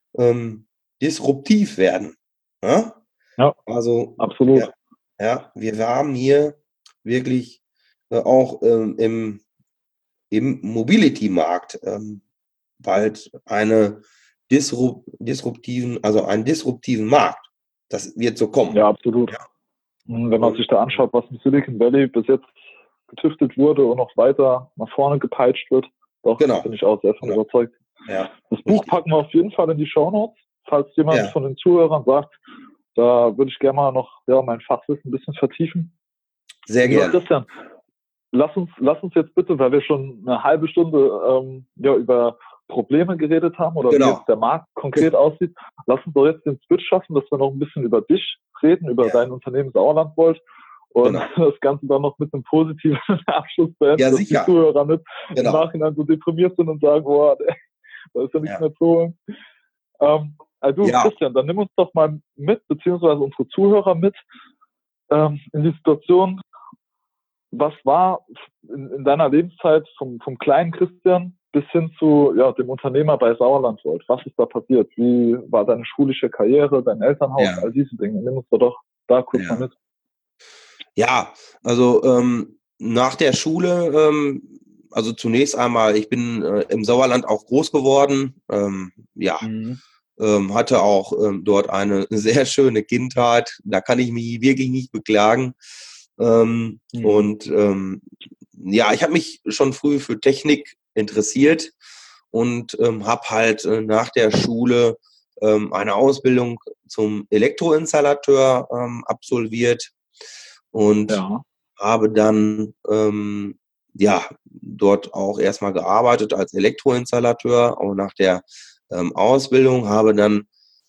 disruptiv werden. Ja? Also absolut. Wir haben hier wirklich auch im Mobility-Markt bald einen disruptiven Markt. Das wird so kommen. Ja, absolut. Ja. Wenn man sich da anschaut, was im Silicon Valley bis jetzt getüftelt wurde und noch weiter nach vorne gepeitscht wird, bin ich auch sehr von überzeugt. Ja. Das Buch packen wir auf jeden Fall in die Shownotes, falls jemand von den Zuhörern sagt, da würde ich gerne mal noch mein Fachwissen ein bisschen vertiefen. Sehr gerne. Christian, lass uns jetzt bitte, weil wir schon eine halbe Stunde über Probleme geredet haben oder wie jetzt der Markt konkret aussieht, lass uns doch jetzt den Switch schaffen, dass wir noch ein bisschen über dich reden, über dein Unternehmen Sauerlandvolt und das Ganze dann noch mit einem positiven Abschluss beenden, dass die Zuhörer nicht im Nachhinein so deprimiert sind und sagen, boah, da ist ja nichts mehr zu holen. Christian, dann nimm uns doch mal mit, beziehungsweise unsere Zuhörer mit in die Situation. Was war in deiner Lebenszeit vom kleinen Christian bis hin zu dem Unternehmer bei Sauerlandvolt? Was ist da passiert? Wie war deine schulische Karriere, dein Elternhaus, all diese Dinge? Nimm uns doch da kurz mal mit. Ja, also nach der Schule, also zunächst einmal, ich bin im Sauerland auch groß geworden, hatte auch dort eine sehr schöne Kindheit, da kann ich mich wirklich nicht beklagen. Und ich habe mich schon früh für Technik interessiert und habe halt nach der Schule eine Ausbildung zum Elektroinstallateur absolviert und habe dann dort auch erstmal gearbeitet als Elektroinstallateur, auch nach der Ausbildung, habe dann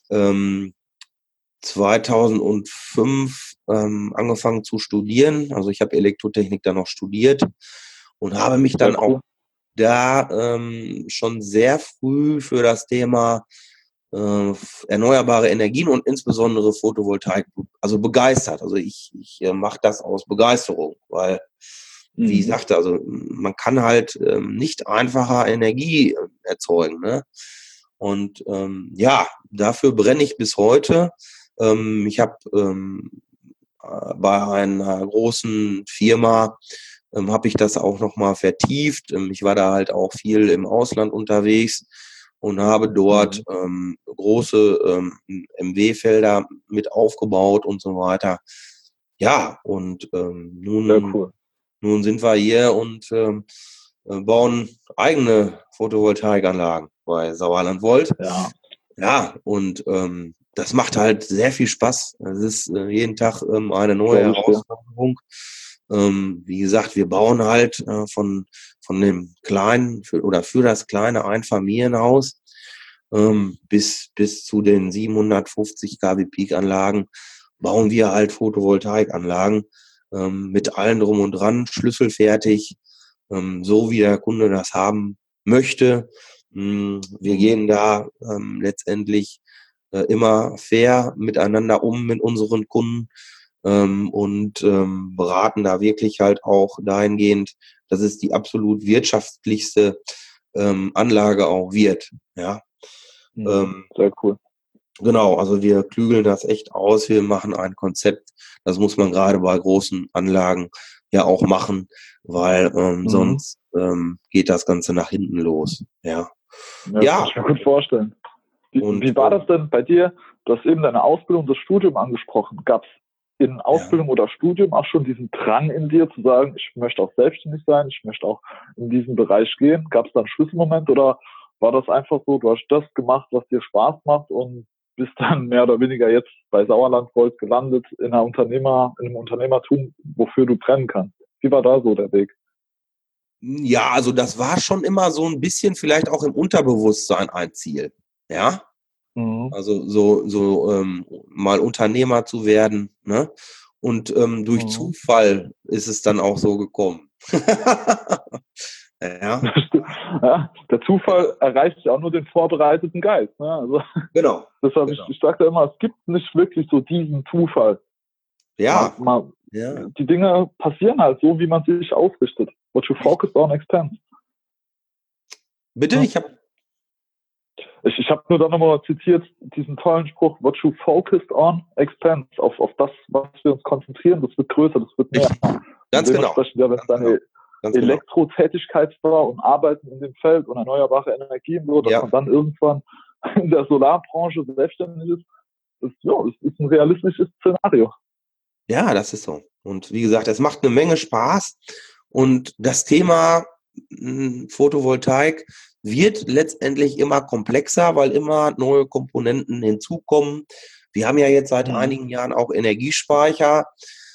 2005 angefangen zu studieren. Also ich habe Elektrotechnik dann noch studiert und habe mich dann auch da schon sehr früh für das Thema erneuerbare Energien und insbesondere Photovoltaik also begeistert. Also ich mache das aus Begeisterung, weil, wie ich sagte, also man kann halt nicht einfacher Energie erzeugen. Ne? Und ja, dafür brenne ich bis heute. Ich habe bei einer großen Firma habe ich das auch nochmal vertieft. Ich war da halt auch viel im Ausland unterwegs und habe dort große MW-Felder mit aufgebaut und so weiter. Ja, und nun sind wir hier und bauen eigene Photovoltaikanlagen bei Sauerland Volt. Ja. Ja, und das macht halt sehr viel Spaß. Es ist jeden Tag eine neue Herausforderung. Wie gesagt, wir bauen halt von dem kleinen für das kleine Einfamilienhaus bis zu den 750 kW Peak-Anlagen bauen wir halt Photovoltaikanlagen mit allem drum und dran, schlüsselfertig, so wie der Kunde das haben möchte. Wir gehen da letztendlich immer fair miteinander mit unseren Kunden und beraten da wirklich halt auch dahingehend, dass es die absolut wirtschaftlichste Anlage auch wird. Ja. Sehr cool. Genau, also wir klügeln das echt aus, wir machen ein Konzept, das muss man gerade bei großen Anlagen ja auch machen, weil sonst geht das Ganze nach hinten los. Ja, ja. Kann ich mir gut vorstellen. Wie war das denn bei dir? Du hast eben deine Ausbildung und das Studium angesprochen. Gab es in Ausbildung oder Studium auch schon diesen Drang in dir zu sagen, ich möchte auch selbstständig sein, ich möchte auch in diesen Bereich gehen? Gab es da einen Schlüsselmoment oder war das einfach so, du hast das gemacht, was dir Spaß macht und bist dann mehr oder weniger jetzt bei Sauerland Volt gelandet in einem Unternehmertum, wofür du brennen kannst? Wie war da so der Weg? Ja, also das war schon immer so ein bisschen vielleicht auch im Unterbewusstsein ein Ziel. Ja, also so mal Unternehmer zu werden, ne? Und durch Zufall ist es dann auch so gekommen. Ja. Ja, der Zufall erreicht ja auch nur den vorbereiteten Geist. Ne? Also, genau. Deshalb, ich sage da immer, es gibt nicht wirklich so diesen Zufall. Ja. Die Dinge passieren halt so, wie man sich ausrichtet. What you focus on expands. Bitte? Ja. Ich habe nur dann nochmal zitiert, diesen tollen Spruch, what you focused on expands. Auf das, was wir uns konzentrieren, das wird größer, das wird mehr. Ganz genau. Ja, wenn es deine Elektrotätigkeit war und Arbeiten in dem Feld und erneuerbare Energien, so, dass man dann irgendwann in der Solarbranche selbstständig ist, ist ein realistisches Szenario. Ja, das ist so. Und wie gesagt, es macht eine Menge Spaß. Und das Thema Photovoltaik wird letztendlich immer komplexer, weil immer neue Komponenten hinzukommen. Wir haben ja jetzt seit einigen Jahren auch Energiespeicher.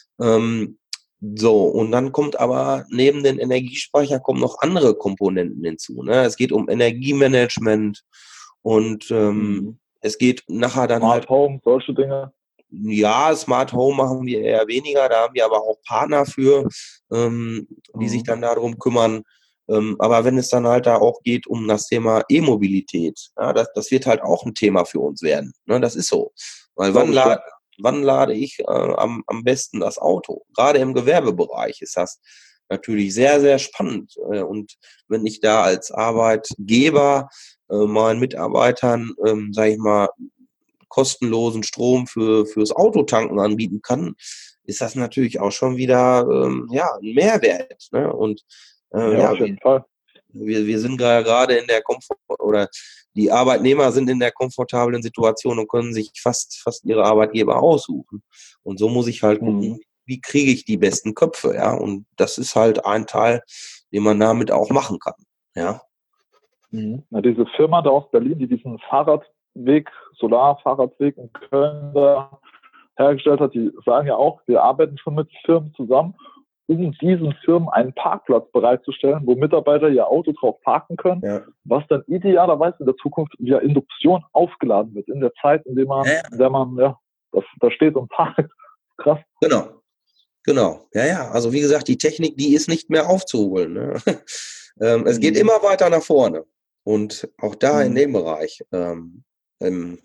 So, und dann kommt aber neben den Energiespeicher kommen noch andere Komponenten hinzu. Ne? Es geht um Energiemanagement und es geht nachher dann Smart Home, solche Dinge. Ja, Smart Home machen wir eher weniger, da haben wir aber auch Partner für, die sich dann darum kümmern. Aber wenn es dann halt da auch geht um das Thema E-Mobilität, ja, das wird halt auch ein Thema für uns werden. Ne? Das ist so. Weil wann lade ich am besten das Auto? Gerade im Gewerbebereich ist das natürlich sehr, sehr spannend. Und wenn ich da als Arbeitgeber meinen Mitarbeitern, sage ich mal, kostenlosen Strom fürs Autotanken anbieten kann, ist das natürlich auch schon wieder ein Mehrwert. Ne? Und auf jeden Fall. Wir sind gerade in der oder die Arbeitnehmer sind in der komfortablen Situation und können sich fast ihre Arbeitgeber aussuchen. Und so muss ich halt gucken, wie kriege ich die besten Köpfe, ja. Und das ist halt ein Teil, den man damit auch machen kann. Ja. Na, diese Firma da aus Berlin, die diesen Solarfahrradweg in Köln da hergestellt hat, die sagen ja auch, wir arbeiten schon mit Firmen zusammen, um diesen Firmen einen Parkplatz bereitzustellen, wo Mitarbeiter ihr Auto drauf parken können, was dann idealerweise in der Zukunft via Induktion aufgeladen wird, in der Zeit, in der man da steht und parkt. Krass. Genau. Ja. Also wie gesagt, die Technik, die ist nicht mehr aufzuholen. Ne? Es geht immer weiter nach vorne. Und auch da in dem Bereich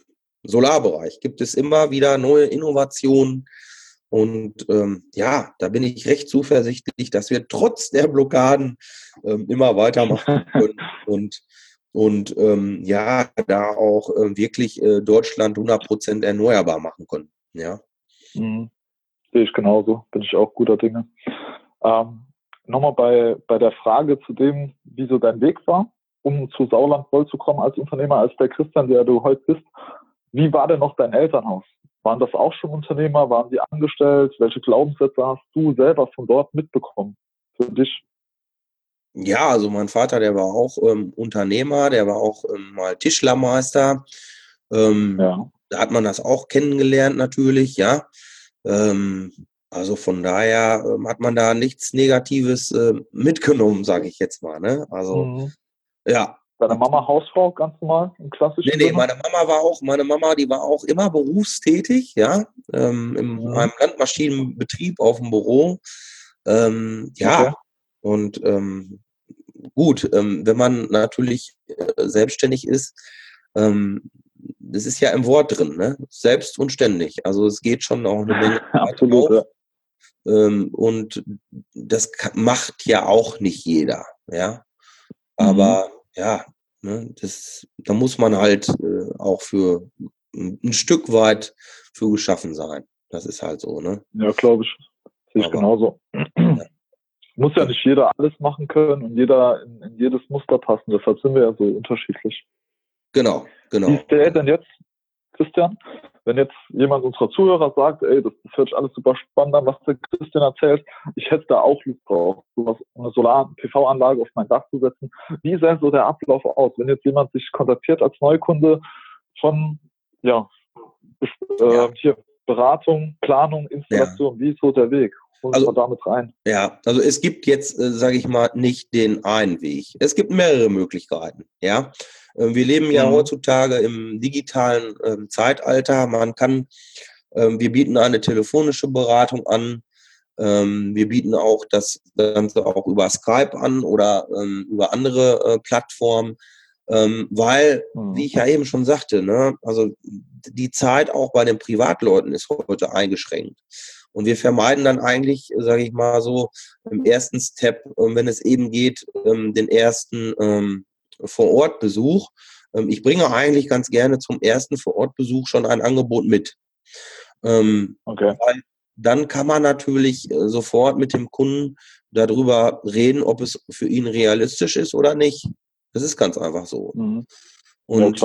Solarbereich gibt es immer wieder neue Innovationen. Und da bin ich recht zuversichtlich, dass wir trotz der Blockaden immer weitermachen können und da auch wirklich Deutschland 100% erneuerbar machen können. Ja. Mhm. Sehe ich genauso, bin ich auch guter Dinge. Nochmal bei der Frage zu dem, wie so dein Weg war, um zu Sauerland Gold zu kommen als Unternehmer, als der Christian, der du heute bist. Wie war denn noch dein Elternhaus? Waren das auch schon Unternehmer? Waren die angestellt? Welche Glaubenssätze hast du selber von dort mitbekommen für dich? Ja, also mein Vater, der war auch Unternehmer, der war auch mal Tischlermeister. Ja. Da hat man das auch kennengelernt natürlich, ja. Also von daher hat man da nichts Negatives mitgenommen, sage ich jetzt mal. Ne? Also ja. Deine Mama Hausfrau, ganz normal, im klassischen Sinne? Meine Mama, die war auch immer berufstätig, ja, in einem Landmaschinenbetrieb auf dem Büro. Okay. Und gut, wenn man natürlich selbstständig ist, das ist ja im Wort drin, ne? Selbst und ständig. Also es geht schon auch eine Menge Absolut, auf. Und das macht ja auch nicht jeder, ja. Aber ja, ne, da muss man halt auch für ein Stück weit für geschaffen sein. Das ist halt so, ne? Ja, glaube ich. Sehe ich genauso. Muss ja nicht jeder alles machen können und jeder in jedes Muster passen. Deshalb sind wir ja so unterschiedlich. Genau. Wie ist der denn jetzt, Christian? Wenn jetzt jemand unserer Zuhörer sagt, ey, das hört sich alles super spannend an, was der Christian erzählt, ich hätte da auch Lust drauf, sowas, eine Solar-PV-Anlage auf mein Dach zu setzen. Wie sähe so der Ablauf aus, wenn jetzt jemand sich kontaktiert als Neukunde von, hier, Beratung, Planung, Installation, wie ist so der Weg? Also, damit rein. Ja, also es gibt jetzt, sage ich mal, nicht den einen Weg. Es gibt mehrere Möglichkeiten, ja. Wir leben ja heutzutage im digitalen Zeitalter. Wir bieten eine telefonische Beratung an. Wir bieten auch das Ganze auch über Skype an oder über andere Plattformen, weil, wie ich ja eben schon sagte, ne, also die Zeit auch bei den Privatleuten ist heute eingeschränkt. Und wir vermeiden dann eigentlich, sage ich mal so, im ersten Step, wenn es eben geht, den ersten Vor-Ort-Besuch. Ich bringe eigentlich ganz gerne zum ersten Vor-Ort-Besuch schon ein Angebot mit. Weil dann kann man natürlich sofort mit dem Kunden darüber reden, ob es für ihn realistisch ist oder nicht. Das ist ganz einfach so. Und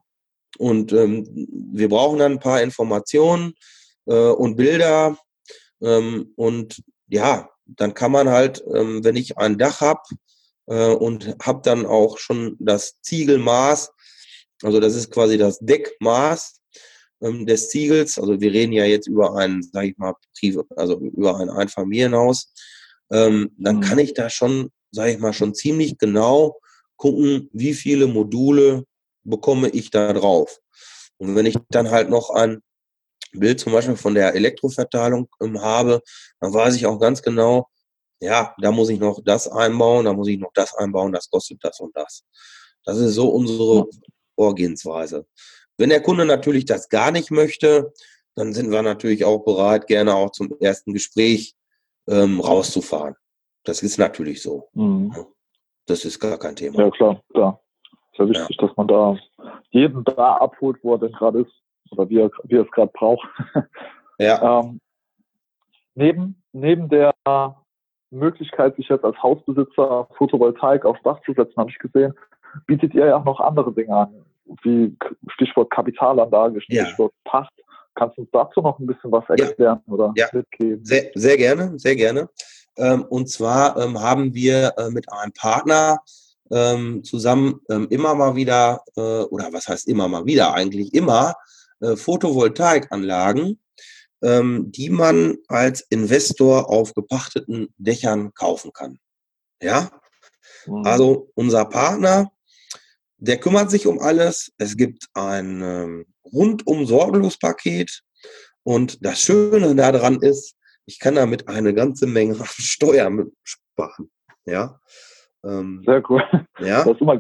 wir brauchen dann ein paar Informationen und Bilder. Und ja, dann kann man halt, wenn ich ein Dach habe und habe dann auch schon das Ziegelmaß, also das ist quasi das Deckmaß des Ziegels, also wir reden ja jetzt über ein, sage ich mal, also über ein Einfamilienhaus, dann kann ich da schon, sage ich mal, schon ziemlich genau gucken, wie viele Module bekomme ich da drauf. Und wenn ich dann halt noch ein Bild zum Beispiel von der Elektroverteilung habe, dann weiß ich auch ganz genau, ja, da muss ich noch das einbauen, da muss ich noch das einbauen, das kostet das und das. Das ist so unsere Vorgehensweise. Wenn der Kunde natürlich das gar nicht möchte, dann sind wir natürlich auch bereit, gerne auch zum ersten Gespräch rauszufahren. Das ist natürlich so. Das ist gar kein Thema. Ja, klar. Ist ja wichtig, dass man da jeden da abholt, wo er denn gerade ist. Oder wie er es gerade braucht. Ja. Neben der Möglichkeit, sich jetzt als Hausbesitzer Photovoltaik aufs Dach zu setzen, habe ich gesehen, bietet ihr ja auch noch andere Dinge an, wie Stichwort Kapitalanlage, Stichwort Pacht. Kannst du uns dazu noch ein bisschen was erklären oder mitgeben? Sehr, sehr gerne, sehr gerne. Und zwar haben wir mit einem Partner zusammen immer mal wieder, oder was heißt immer mal wieder, eigentlich immer Photovoltaikanlagen, die man als Investor auf gepachteten Dächern kaufen kann. Ja, also unser Partner, der kümmert sich um alles. Es gibt ein rundum sorglos Paket und das Schöne daran ist, ich kann damit eine ganze Menge Steuern sparen. Ja. Sehr cool. Ja. Das ist immer geil.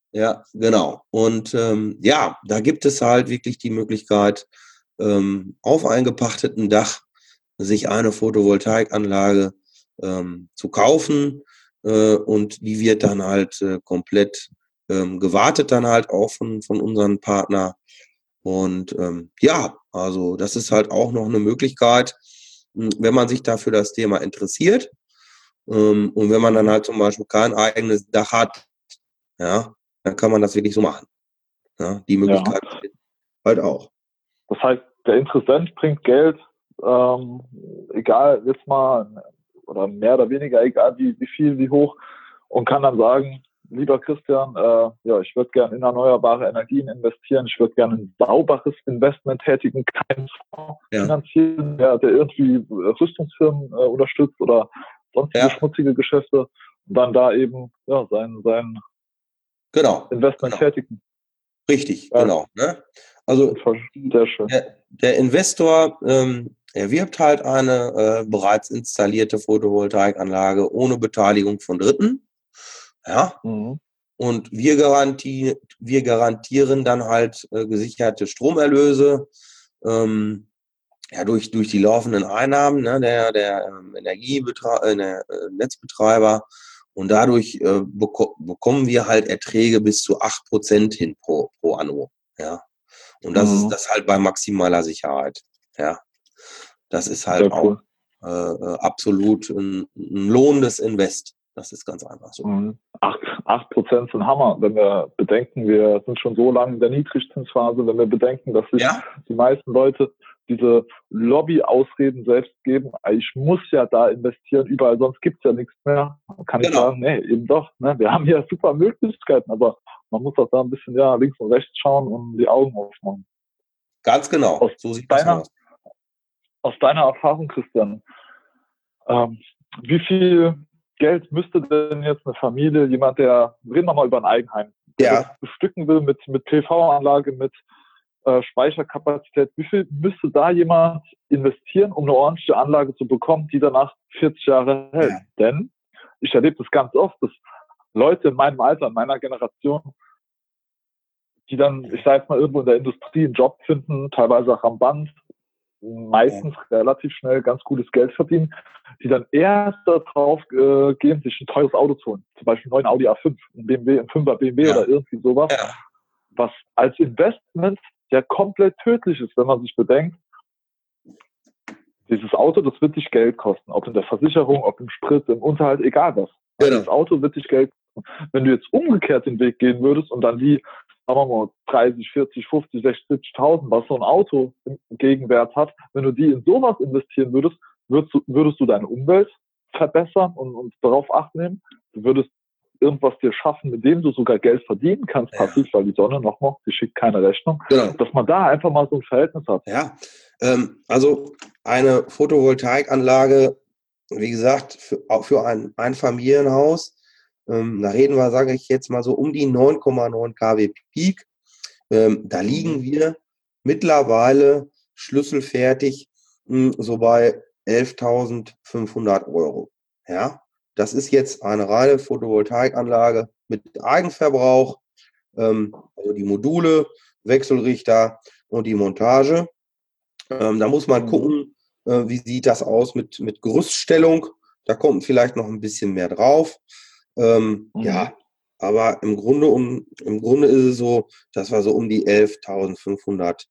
Ja, genau. Und ja, da gibt es halt wirklich die Möglichkeit, auf eingepachteten Dach sich eine Photovoltaikanlage zu kaufen, und die wird dann halt komplett gewartet dann halt auch von unseren Partner. Und ja, also das ist halt auch noch eine Möglichkeit, wenn man sich da für das Thema interessiert, und wenn man dann halt zum Beispiel kein eigenes Dach hat, ja, dann kann man das wirklich so machen. Ja, die Ja. Möglichkeit besteht halt auch. Das heißt, der Interessent bringt Geld, egal jetzt mal, oder mehr oder weniger, egal wie viel, wie hoch, und kann dann sagen, lieber Christian, ja, ich würde gerne in erneuerbare Energien investieren, ich würde gerne ein sauberes Investment tätigen, keinen Fonds Ja, finanzieren, der irgendwie Rüstungsfirmen unterstützt oder sonstige ja, schmutzige Geschäfte, und dann da eben ja, sein genau, Investment genau. tätigen. Richtig, Ja, genau. Ne? Also sehr schön. der Investor erwirbt halt eine bereits installierte Photovoltaikanlage ohne Beteiligung von Dritten. Ja, Mhm. und wir garantieren dann halt gesicherte Stromerlöse, ja, durch die laufenden Einnahmen, ne, der Netzbetreiber. Und dadurch bekommen wir halt Erträge bis zu 8% hin pro Anno. Ja. Und das ist Mhm. das halt bei maximaler Sicherheit. Ja. Das ist halt Sehr auch cool. absolut ein lohnendes Invest. Das ist ganz einfach so. 8% sind Hammer. Wenn wir bedenken, wir sind schon so lange in der Niedrigzinsphase, wenn wir bedenken, dass sich Ja, die meisten Leute diese Lobby-Ausreden selbst geben, ich muss ja da investieren, überall sonst gibt's ja nichts mehr, dann kann ich genau. sagen, nee, eben doch. Ne? Wir haben hier super Möglichkeiten, aber man muss auch da ein bisschen ja, links und rechts schauen und die Augen aufmachen. Ganz Aus genau. So sieht das deiner, aus. aus deiner Erfahrung, Christian, Ähm, wie viel Geld müsste denn jetzt eine Familie, jemand, reden wir mal über ein Eigenheim, der das Ja, bestücken will mit PV-Anlage, mit Speicherkapazität, wie viel müsste da jemand investieren, um eine ordentliche Anlage zu bekommen, die danach 40 Jahre hält? ja, Denn ich erlebe das ganz oft, dass Leute in meinem Alter, in meiner Generation, die dann, ich sage jetzt mal, irgendwo in der Industrie einen Job finden, teilweise auch am Band, ja, meistens relativ schnell ganz gutes Geld verdienen, die dann erst darauf gehen, sich ein teures Auto zu holen. Zum Beispiel einen neuen Audi A5, ein BMW, ein 5er BMW ja, oder irgendwie sowas, ja, was als Investment ja komplett tödlich ist, wenn man sich bedenkt, dieses Auto, das wird dich Geld kosten, ob in der Versicherung, ob im Sprit, im Unterhalt, egal was. Ja, dieses genau. Auto wird dich Geld kosten. Wenn du jetzt umgekehrt den Weg gehen würdest und dann die, sagen wir mal, 30, 40, 50, 60, 70.000, was so ein Auto im Gegenwert hat, wenn du die in sowas investieren würdest, würdest du deine Umwelt verbessern und darauf Acht nehmen. Du würdest irgendwas dir schaffen, mit dem du sogar Geld verdienen kannst, Ja, passiv, weil die Sonne noch, die schickt keine Rechnung, genau. dass man da einfach mal so ein Verhältnis hat. Ja, also eine Photovoltaikanlage, wie gesagt, auch für ein Einfamilienhaus, da reden wir, sage ich jetzt mal so, um die 9,9 kW Peak. Da liegen Mhm. wir mittlerweile schlüsselfertig so bei 11.500 Euro. Ja, das ist jetzt eine reine Photovoltaikanlage mit Eigenverbrauch, also die Module, Wechselrichter und die Montage. Da muss man Mhm. gucken, wie sieht das aus mit Gerüststellung. Da kommt vielleicht noch ein bisschen mehr drauf. Mhm. Ja, aber im Grunde ist es so, dass wir so um die 11.500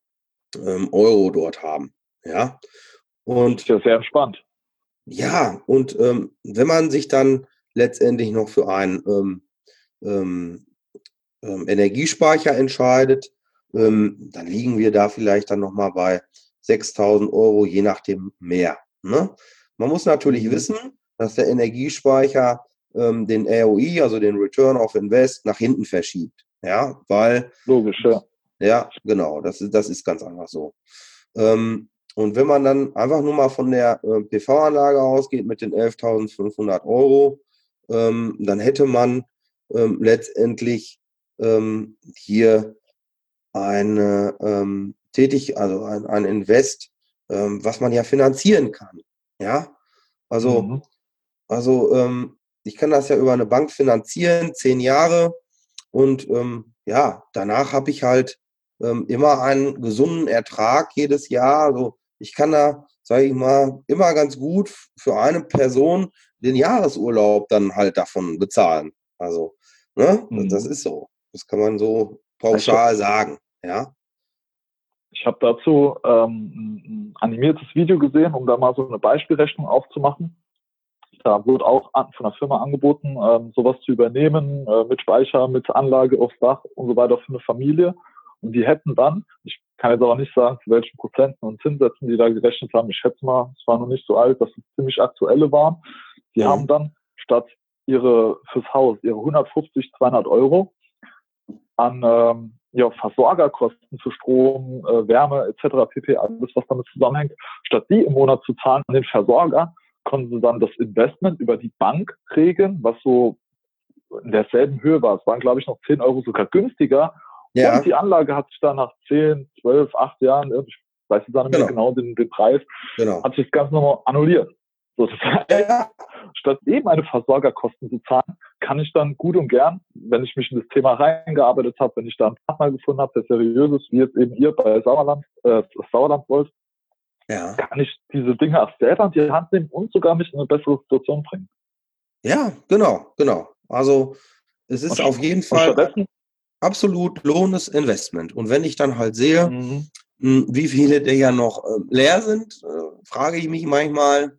Euro dort haben. Ja, Das ist und ja sehr entspannt. ja, und wenn man sich dann letztendlich noch für einen ähm, Energiespeicher entscheidet, dann liegen wir da vielleicht dann nochmal bei 6.000 Euro, je nachdem mehr. Ne? Man muss natürlich Mhm. wissen, dass der Energiespeicher den ROI, also den Return of Invest, nach hinten verschiebt. Ja, weil, Logisch, ja. ja, genau, das ist ganz einfach so. Und wenn man dann einfach nur mal von der PV-Anlage ausgeht mit den 11.500 Euro, dann hätte man letztendlich hier eine also ein Invest, was man ja finanzieren kann. Ja, also, Mhm. also ich kann das ja über eine Bank finanzieren, 10 Jahre. Und ja, danach habe ich halt immer einen gesunden Ertrag jedes Jahr. Also ich kann da, sage ich mal, immer ganz gut für eine Person den Jahresurlaub dann halt davon bezahlen. Also, ne, das ist so. Das kann man so pauschal sagen, ja. Ich habe dazu ein animiertes Video gesehen, um da mal so eine Beispielrechnung aufzumachen. Da wurde auch von der Firma angeboten, sowas zu übernehmen, mit Speicher, mit Anlage aufs Dach und so weiter für eine Familie. Und die hätten dann, ich kann jetzt aber nicht sagen, zu welchen Prozenten und Zinssätzen die da gerechnet haben. Ich schätze mal, es war noch nicht so alt, dass es ziemlich aktuelle waren. Die haben dann statt fürs Haus ihre 150, 200 Euro an Versorgerkosten für Strom, Wärme etc. pp., alles was damit zusammenhängt, statt die im Monat zu zahlen an den Versorger, konnten sie dann das Investment über die Bank regeln, was so in derselben Höhe war. Es waren, glaube ich, noch 10 Euro sogar günstiger. Ja. Und die Anlage hat sich dann nach 10, 12, 8 Jahren, ich weiß jetzt nicht mehr genau den Preis, hat sich das Ganze nochmal annulliert. So, das heißt, statt eben meine Versorgerkosten zu zahlen, kann ich dann gut und gern, wenn ich mich in das Thema reingearbeitet habe, wenn ich da einen Partner gefunden habe, der seriös ist, wie jetzt eben ihr bei Sauerland wollt, kann ich diese Dinge auch selber in die Hand nehmen und sogar mich in eine bessere Situation bringen. Ja, genau. Also es ist auf jeden Fall absolut lohnendes Investment. Und wenn ich dann halt sehe, wie viele der ja noch leer sind, frage ich mich manchmal,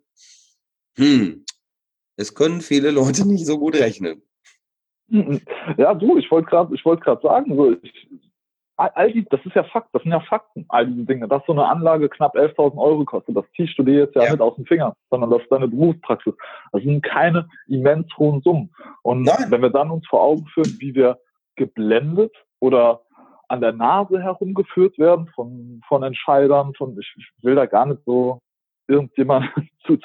es können viele Leute nicht so gut rechnen. Ja, du, ich wollte gerade sagen, so, das ist ja Fakt, das sind ja Fakten, all diese Dinge, dass so eine Anlage knapp 11.000 Euro kostet, das ziehst du dir jetzt ja nicht aus dem Finger, sondern das ist deine Berufspraxis. Das sind keine immens hohen Summen. Und wenn wir dann uns vor Augen führen, wie wir geblendet oder an der Nase herumgeführt werden von Entscheidern, ich will da gar nicht so irgendjemand zu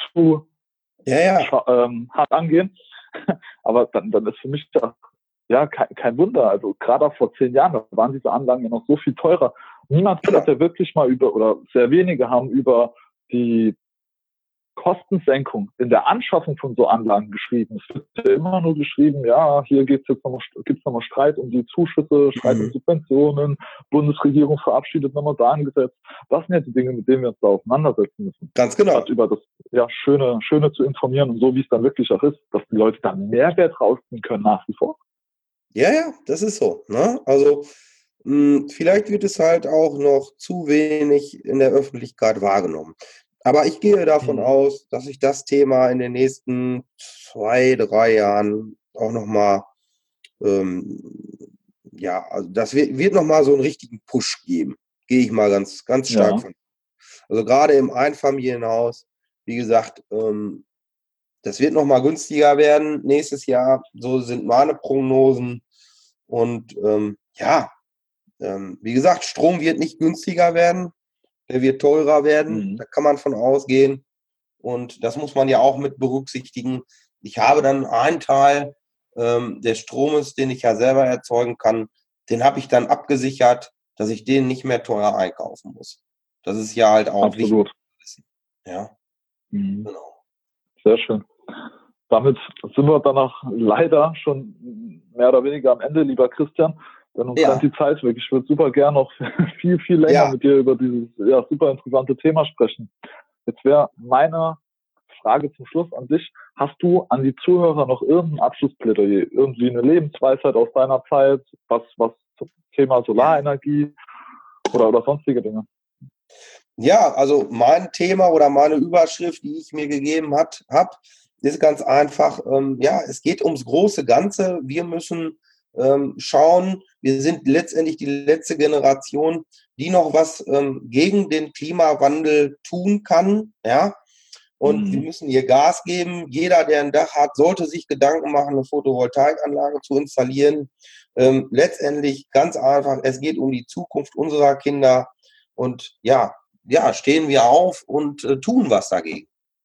hart angehen, aber dann ist für mich da kein Wunder. Also gerade auch vor 10 Jahren, da waren diese Anlagen ja noch so viel teurer. Niemand hat ja wirklich mal oder sehr wenige haben über die Kostensenkung in der Anschaffung von so Anlagen geschrieben. Es wird ja immer nur geschrieben, ja, hier gibt's nochmal Streit um die Zuschüsse, Streit um Subventionen, Bundesregierung verabschiedet nochmal da ein Gesetz. Das sind ja die Dinge, mit denen wir uns da auseinandersetzen müssen. Ganz genau. Statt über das Schöne zu informieren und so, wie es dann wirklich auch ist, dass die Leute dann Mehrwert rausziehen können nach wie vor. Ja, das ist so. Ne? Also vielleicht wird es halt auch noch zu wenig in der Öffentlichkeit wahrgenommen. Aber ich gehe davon aus, dass sich das Thema in den nächsten 2, 3 Jahren auch nochmal, also das wird nochmal so einen richtigen Push geben. Gehe ich mal ganz, ganz stark von. Also gerade im Einfamilienhaus, wie gesagt, das wird nochmal günstiger werden nächstes Jahr. So sind meine Prognosen. Und wie gesagt, Strom wird nicht günstiger werden. Der wird teurer werden. Da kann man von ausgehen. Und das muss man ja auch mit berücksichtigen. Ich habe dann einen Teil des Stromes, den ich ja selber erzeugen kann, den habe ich dann abgesichert, dass ich den nicht mehr teuer einkaufen muss. Das ist ja halt auch absolut wichtig. Ja, genau. Sehr schön. Damit sind wir danach leider schon mehr oder weniger am Ende, lieber Christian. Denn uns rennt die Zeit weg. Ich würde super gern noch viel, viel länger mit dir über dieses super interessante Thema sprechen. Jetzt wäre meine Frage zum Schluss an dich. Hast du an die Zuhörer noch irgendein Abschlussplädoyer, irgendwie eine Lebensweisheit aus deiner Zeit, was zum Thema Solarenergie oder sonstige Dinge? Ja, also mein Thema oder meine Überschrift, die ich mir gegeben habe, ist ganz einfach, es geht ums große Ganze. Wir müssen schauen, wir sind letztendlich die letzte Generation, die noch was gegen den Klimawandel tun kann, ja. Und wir müssen ihr Gas geben. Jeder, der ein Dach hat, sollte sich Gedanken machen, eine Photovoltaikanlage zu installieren. Letztendlich ganz einfach, es geht um die Zukunft unserer Kinder. Und stehen wir auf und tun was dagegen.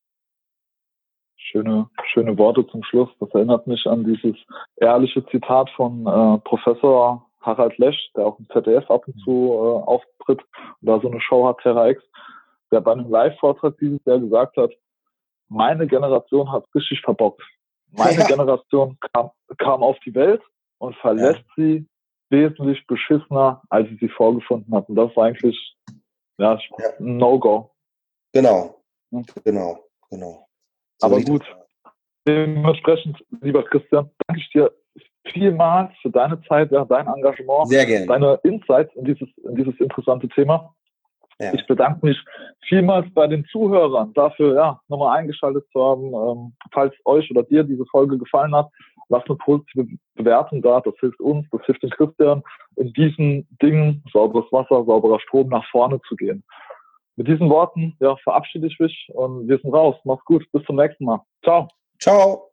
Schöne Worte zum Schluss. Das erinnert mich an dieses ehrliche Zitat von Professor Harald Lesch, der auch im ZDF ab und zu auftritt und da so eine Show hat, Terra X, der bei einem Live-Vortrag dieses Jahr gesagt hat, meine Generation hat richtig verbockt. Meine Generation kam auf die Welt und verlässt sie wesentlich beschissener, als sie vorgefunden hat. Und das ist eigentlich ein No-Go. Genau. Hm. So Aber gut, dementsprechend, lieber Christian, danke ich dir vielmals für deine Zeit, dein Engagement, sehr gerne. deine Insights in dieses interessante Thema. Ja. Ich bedanke mich vielmals bei den Zuhörern dafür, nochmal eingeschaltet zu haben. Falls euch oder dir diese Folge gefallen hat, lasst eine positive Bewertung da. Das hilft uns, das hilft den Christian, in diesen Dingen, sauberes Wasser, sauberer Strom, nach vorne zu gehen. Mit diesen Worten verabschiede ich mich und wir sind raus. Mach's gut. Bis zum nächsten Mal. Ciao. Ciao.